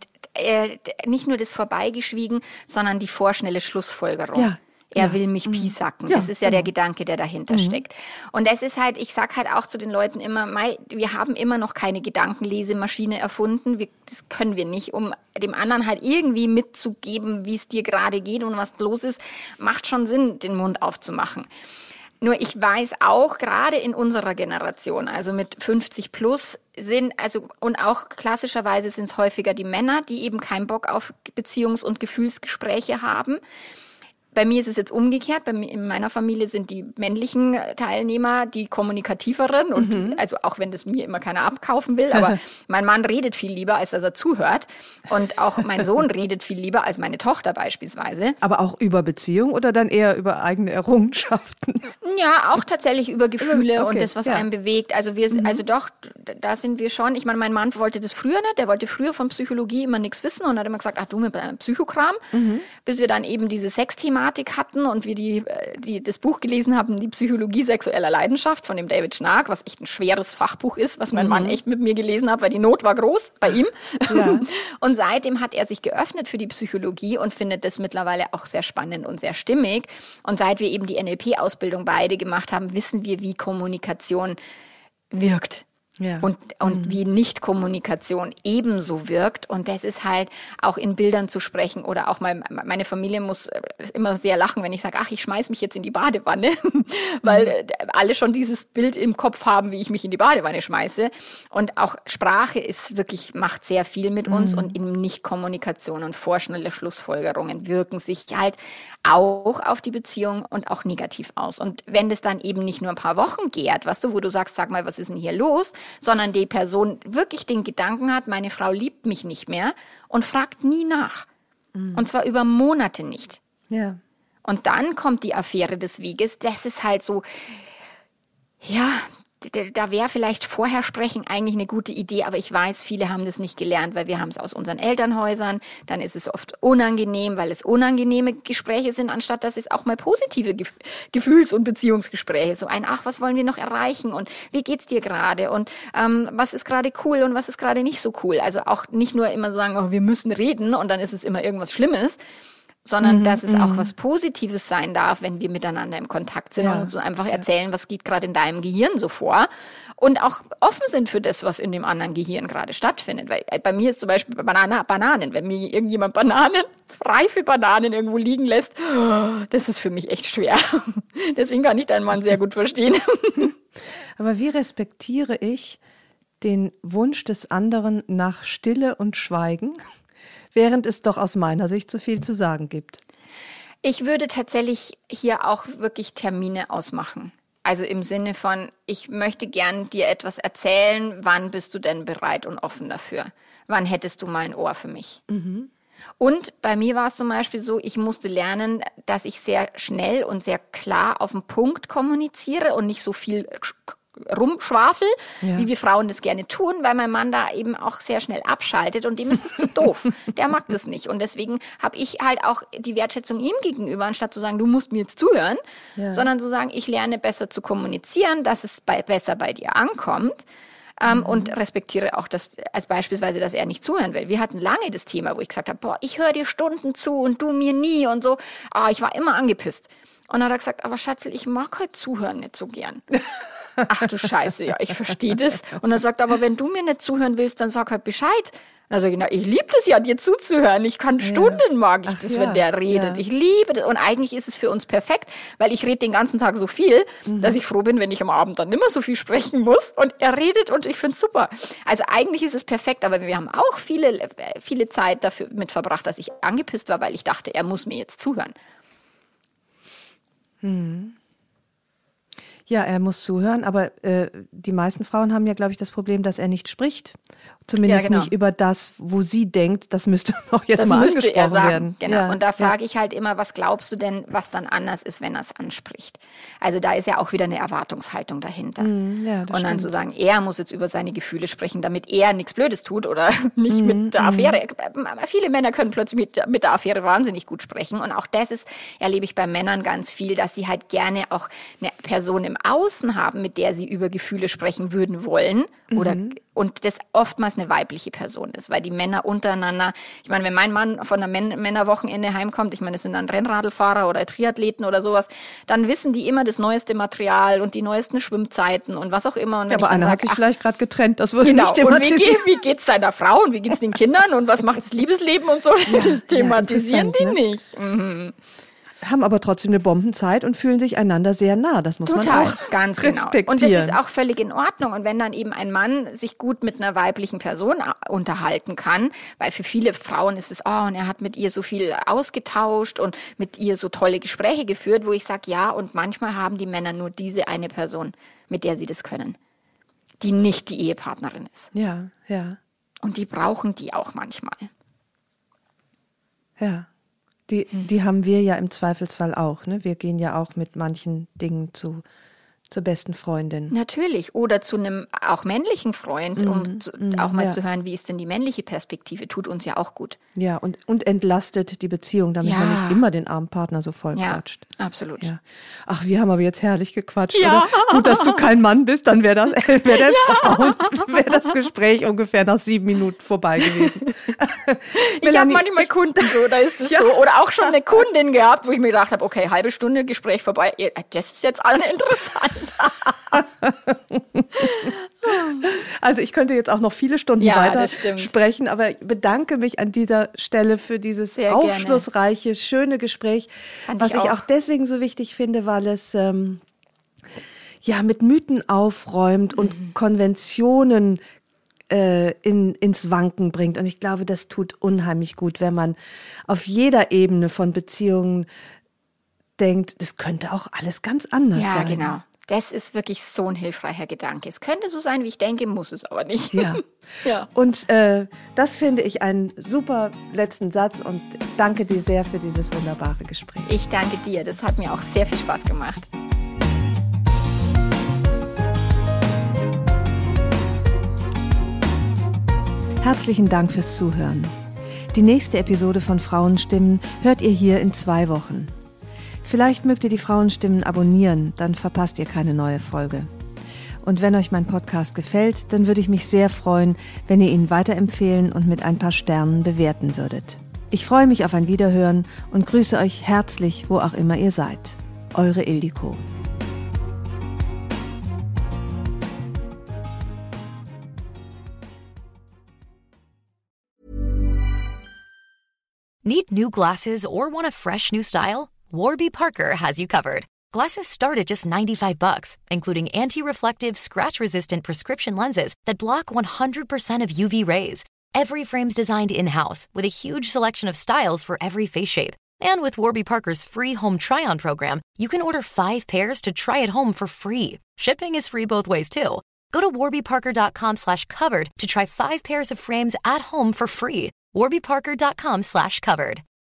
nicht nur das Vorbeigeschwiegen, sondern die vorschnelle Schlussfolgerung. Ja. Er will mich piesacken. Ja, Das ist ja der Gedanke, der dahinter steckt. Und das ist halt, ich sag halt auch zu den Leuten immer, wir haben immer noch keine Gedankenlesemaschine erfunden. Das können wir nicht, um dem anderen halt irgendwie mitzugeben, wie es dir gerade geht und was los ist. Macht schon Sinn, den Mund aufzumachen. Nur ich weiß auch, gerade in unserer Generation, also mit 50 plus, und auch klassischerweise sind es häufiger die Männer, die eben keinen Bock auf Beziehungs- und Gefühlsgespräche haben. Bei mir ist es jetzt umgekehrt. In meiner Familie sind die männlichen Teilnehmer die kommunikativeren. Und also auch wenn das mir immer keiner abkaufen will. Aber mein Mann redet viel lieber, als dass er zuhört. Und auch mein Sohn redet viel lieber als meine Tochter beispielsweise. Aber auch über Beziehung oder dann eher über eigene Errungenschaften? Ja, auch tatsächlich über Gefühle und das, was ja. einen bewegt. Also doch, da sind wir schon. Ich meine, mein Mann wollte das früher nicht. Der wollte früher von Psychologie immer nichts wissen und hat immer gesagt, ach du, mit deinem Psychokram. Bis wir dann eben diese Sexthematik hatten und wir das Buch gelesen haben, Die Psychologie sexueller Leidenschaft von dem David Schnark, was echt ein schweres Fachbuch ist, was mein Mann echt mit mir gelesen hat, weil die Not war groß bei ihm. Ja. Und seitdem hat er sich geöffnet für die Psychologie und findet das mittlerweile auch sehr spannend und sehr stimmig. Und seit wir eben die NLP-Ausbildung beide gemacht haben, wissen wir, wie Kommunikation wirkt. Ja. Und wie Nicht-Kommunikation ebenso wirkt. Und das ist halt auch in Bildern zu sprechen oder auch mal, meine Familie muss immer sehr lachen, wenn ich sage, ach, ich schmeiß mich jetzt in die Badewanne, weil alle schon dieses Bild im Kopf haben, wie ich mich in die Badewanne schmeiße. Und auch Sprache macht sehr viel mit uns und eben Nicht-Kommunikation und vorschnelle Schlussfolgerungen wirken sich halt auch auf die Beziehung und auch negativ aus. Und wenn das dann eben nicht nur ein paar Wochen gärt, weißt du, wo du sagst, sag mal, was ist denn hier los? Sondern die Person wirklich den Gedanken hat, meine Frau liebt mich nicht mehr und fragt nie nach. Und zwar über Monate nicht. Ja. Und dann kommt die Affäre des Weges. Das ist halt so, ja, da wäre vielleicht vorher sprechen eigentlich eine gute Idee, aber ich weiß, viele haben das nicht gelernt, weil wir haben es aus unseren Elternhäusern. Dann ist es oft unangenehm, weil es unangenehme Gespräche sind, anstatt dass es auch mal positive Gefühls- und Beziehungsgespräche. So ach, was wollen wir noch erreichen und wie geht's dir gerade und was ist gerade cool und was ist gerade nicht so cool. Also auch nicht nur immer sagen, oh, wir müssen reden und dann ist es immer irgendwas Schlimmes, sondern dass es auch was Positives sein darf, wenn wir miteinander im Kontakt sind und uns einfach erzählen, was geht gerade in deinem Gehirn so vor und auch offen sind für das, was in dem anderen Gehirn gerade stattfindet. Weil bei mir ist zum Beispiel Bananen, wenn mir irgendjemand reife Bananen irgendwo liegen lässt, das ist für mich echt schwer. Deswegen kann ich deinen Mann sehr gut verstehen. Aber wie respektiere ich den Wunsch des anderen nach Stille und Schweigen, während es doch aus meiner Sicht zu viel zu sagen gibt? Ich würde tatsächlich hier auch wirklich Termine ausmachen. Also im Sinne von, ich möchte gern dir etwas erzählen, wann bist du denn bereit und offen dafür? Wann hättest du mal ein Ohr für mich? Und bei mir war es zum Beispiel so, ich musste lernen, dass ich sehr schnell und sehr klar auf den Punkt kommuniziere und nicht so viel rumschwafel, wie wir Frauen das gerne tun, weil mein Mann da eben auch sehr schnell abschaltet und dem ist es zu doof. Der mag das nicht. Und deswegen habe ich halt auch die Wertschätzung ihm gegenüber, anstatt zu sagen, du musst mir jetzt zuhören, sondern zu sagen, ich lerne besser zu kommunizieren, dass es besser bei dir ankommt. Und respektiere auch das, als beispielsweise, dass er nicht zuhören will. Wir hatten lange das Thema, wo ich gesagt habe, boah, ich höre dir Stunden zu und du mir nie und so. Ich war immer angepisst. Und dann hat er gesagt, aber Schatzel, ich mag halt zuhören nicht so gern. Ach du Scheiße, ja, ich verstehe das. Und er sagt, aber wenn du mir nicht zuhören willst, dann sag halt Bescheid. Und dann sage ich, ich liebe das ja, dir zuzuhören. Ich kann Stunden mag ich das, wenn der redet. Ja. Ich liebe das. Und eigentlich ist es für uns perfekt, weil ich rede den ganzen Tag so viel, dass ich froh bin, wenn ich am Abend dann nicht mehr so viel sprechen muss. Und er redet und ich finde es super. Also eigentlich ist es perfekt, aber wir haben auch viele Zeit dafür mit verbracht, dass ich angepisst war, weil ich dachte, er muss mir jetzt zuhören. Ja, er muss zuhören, aber die meisten Frauen haben ja, glaube ich, das Problem, dass er nicht spricht. Zumindest nicht über das, wo sie denkt, das müsste auch jetzt mal angesprochen werden. Genau. Ja, und da frage ich halt immer, was glaubst du denn, was dann anders ist, wenn er es anspricht? Also da ist ja auch wieder eine Erwartungshaltung dahinter. Ja, das und dann stimmt. zu sagen, er muss jetzt über seine Gefühle sprechen, damit er nichts Blödes tut oder nicht mit der Affäre. Viele Männer können plötzlich mit der Affäre wahnsinnig gut sprechen. Und auch das erlebe ich bei Männern ganz viel, dass sie halt gerne auch eine Person im Außen haben, mit der sie über Gefühle sprechen würden wollen. Und das oftmals eine weibliche Person ist, weil die Männer untereinander, ich meine, wenn mein Mann von einem Männerwochenende heimkommt, ich meine, das sind dann Rennradlfahrer oder Triathleten oder sowas, dann wissen die immer das neueste Material und die neuesten Schwimmzeiten und was auch immer. Und wenn aber einer hat sich vielleicht gerade getrennt, das würde nicht thematisieren. Und wie geht's deiner Frau und wie geht's den Kindern und was macht das Liebesleben und so, das thematisieren die nicht. Haben aber trotzdem eine Bombenzeit und fühlen sich einander sehr nah. Das muss man auch ganz respektieren. Genau. Und das ist auch völlig in Ordnung. Und wenn dann eben ein Mann sich gut mit einer weiblichen Person unterhalten kann, weil für viele Frauen ist es, und er hat mit ihr so viel ausgetauscht und mit ihr so tolle Gespräche geführt, wo ich sage, ja, und manchmal haben die Männer nur diese eine Person, mit der sie das können, die nicht die Ehepartnerin ist. Ja. Und die brauchen die auch manchmal. Ja. Die haben wir ja im Zweifelsfall auch. Ne? Wir gehen ja auch mit manchen Dingen zur besten Freundin. Natürlich. Oder zu einem auch männlichen Freund, um auch mal zu hören, wie ist denn die männliche Perspektive. Tut uns ja auch gut. Ja, und entlastet die Beziehung, damit man nicht immer den armen Partner so voll quatscht. Absolut. Ja. Ach, wir haben aber jetzt herrlich gequatscht, oder? Gut, dass du kein Mann bist, dann wäre das Gespräch ungefähr nach 7 Minuten vorbei gewesen. Ich habe manchmal Kunden so, da ist es so. Oder auch schon eine Kundin gehabt, wo ich mir gedacht habe, okay, halbe Stunde Gespräch vorbei. Das ist jetzt alle interessant. Also ich könnte jetzt auch noch viele Stunden weiter sprechen, aber ich bedanke mich an dieser Stelle für dieses sehr aufschlussreiche, schöne Gespräch, was ich auch deswegen so wichtig finde, weil es mit Mythen aufräumt und Konventionen ins Wanken bringt. Und ich glaube, das tut unheimlich gut, wenn man auf jeder Ebene von Beziehungen denkt, das könnte auch alles ganz anders sein. Ja, genau. Das ist wirklich so ein hilfreicher Gedanke. Es könnte so sein, wie ich denke, muss es aber nicht. Ja. Und das finde ich einen super letzten Satz und danke dir sehr für dieses wunderbare Gespräch. Ich danke dir. Das hat mir auch sehr viel Spaß gemacht. Herzlichen Dank fürs Zuhören. Die nächste Episode von Frauenstimmen hört ihr hier in 2 Wochen. Vielleicht mögt ihr die Frauenstimmen abonnieren, dann verpasst ihr keine neue Folge. Und wenn euch mein Podcast gefällt, dann würde ich mich sehr freuen, wenn ihr ihn weiterempfehlen und mit ein paar Sternen bewerten würdet. Ich freue mich auf ein Wiederhören und grüße euch herzlich, wo auch immer ihr seid. Eure Ildiko. Need new glasses or want a fresh new style? Warby Parker has you covered. Glasses start at just $95, including anti-reflective, scratch-resistant prescription lenses that block 100% of UV rays. Every frame's designed in-house with a huge selection of styles for every face shape. And with Warby Parker's free home try-on program, you can order 5 pairs to try at home for free. Shipping is free both ways, too. Go to warbyparker.com/covered to try 5 pairs of frames at home for free. warbyparker.com/covered.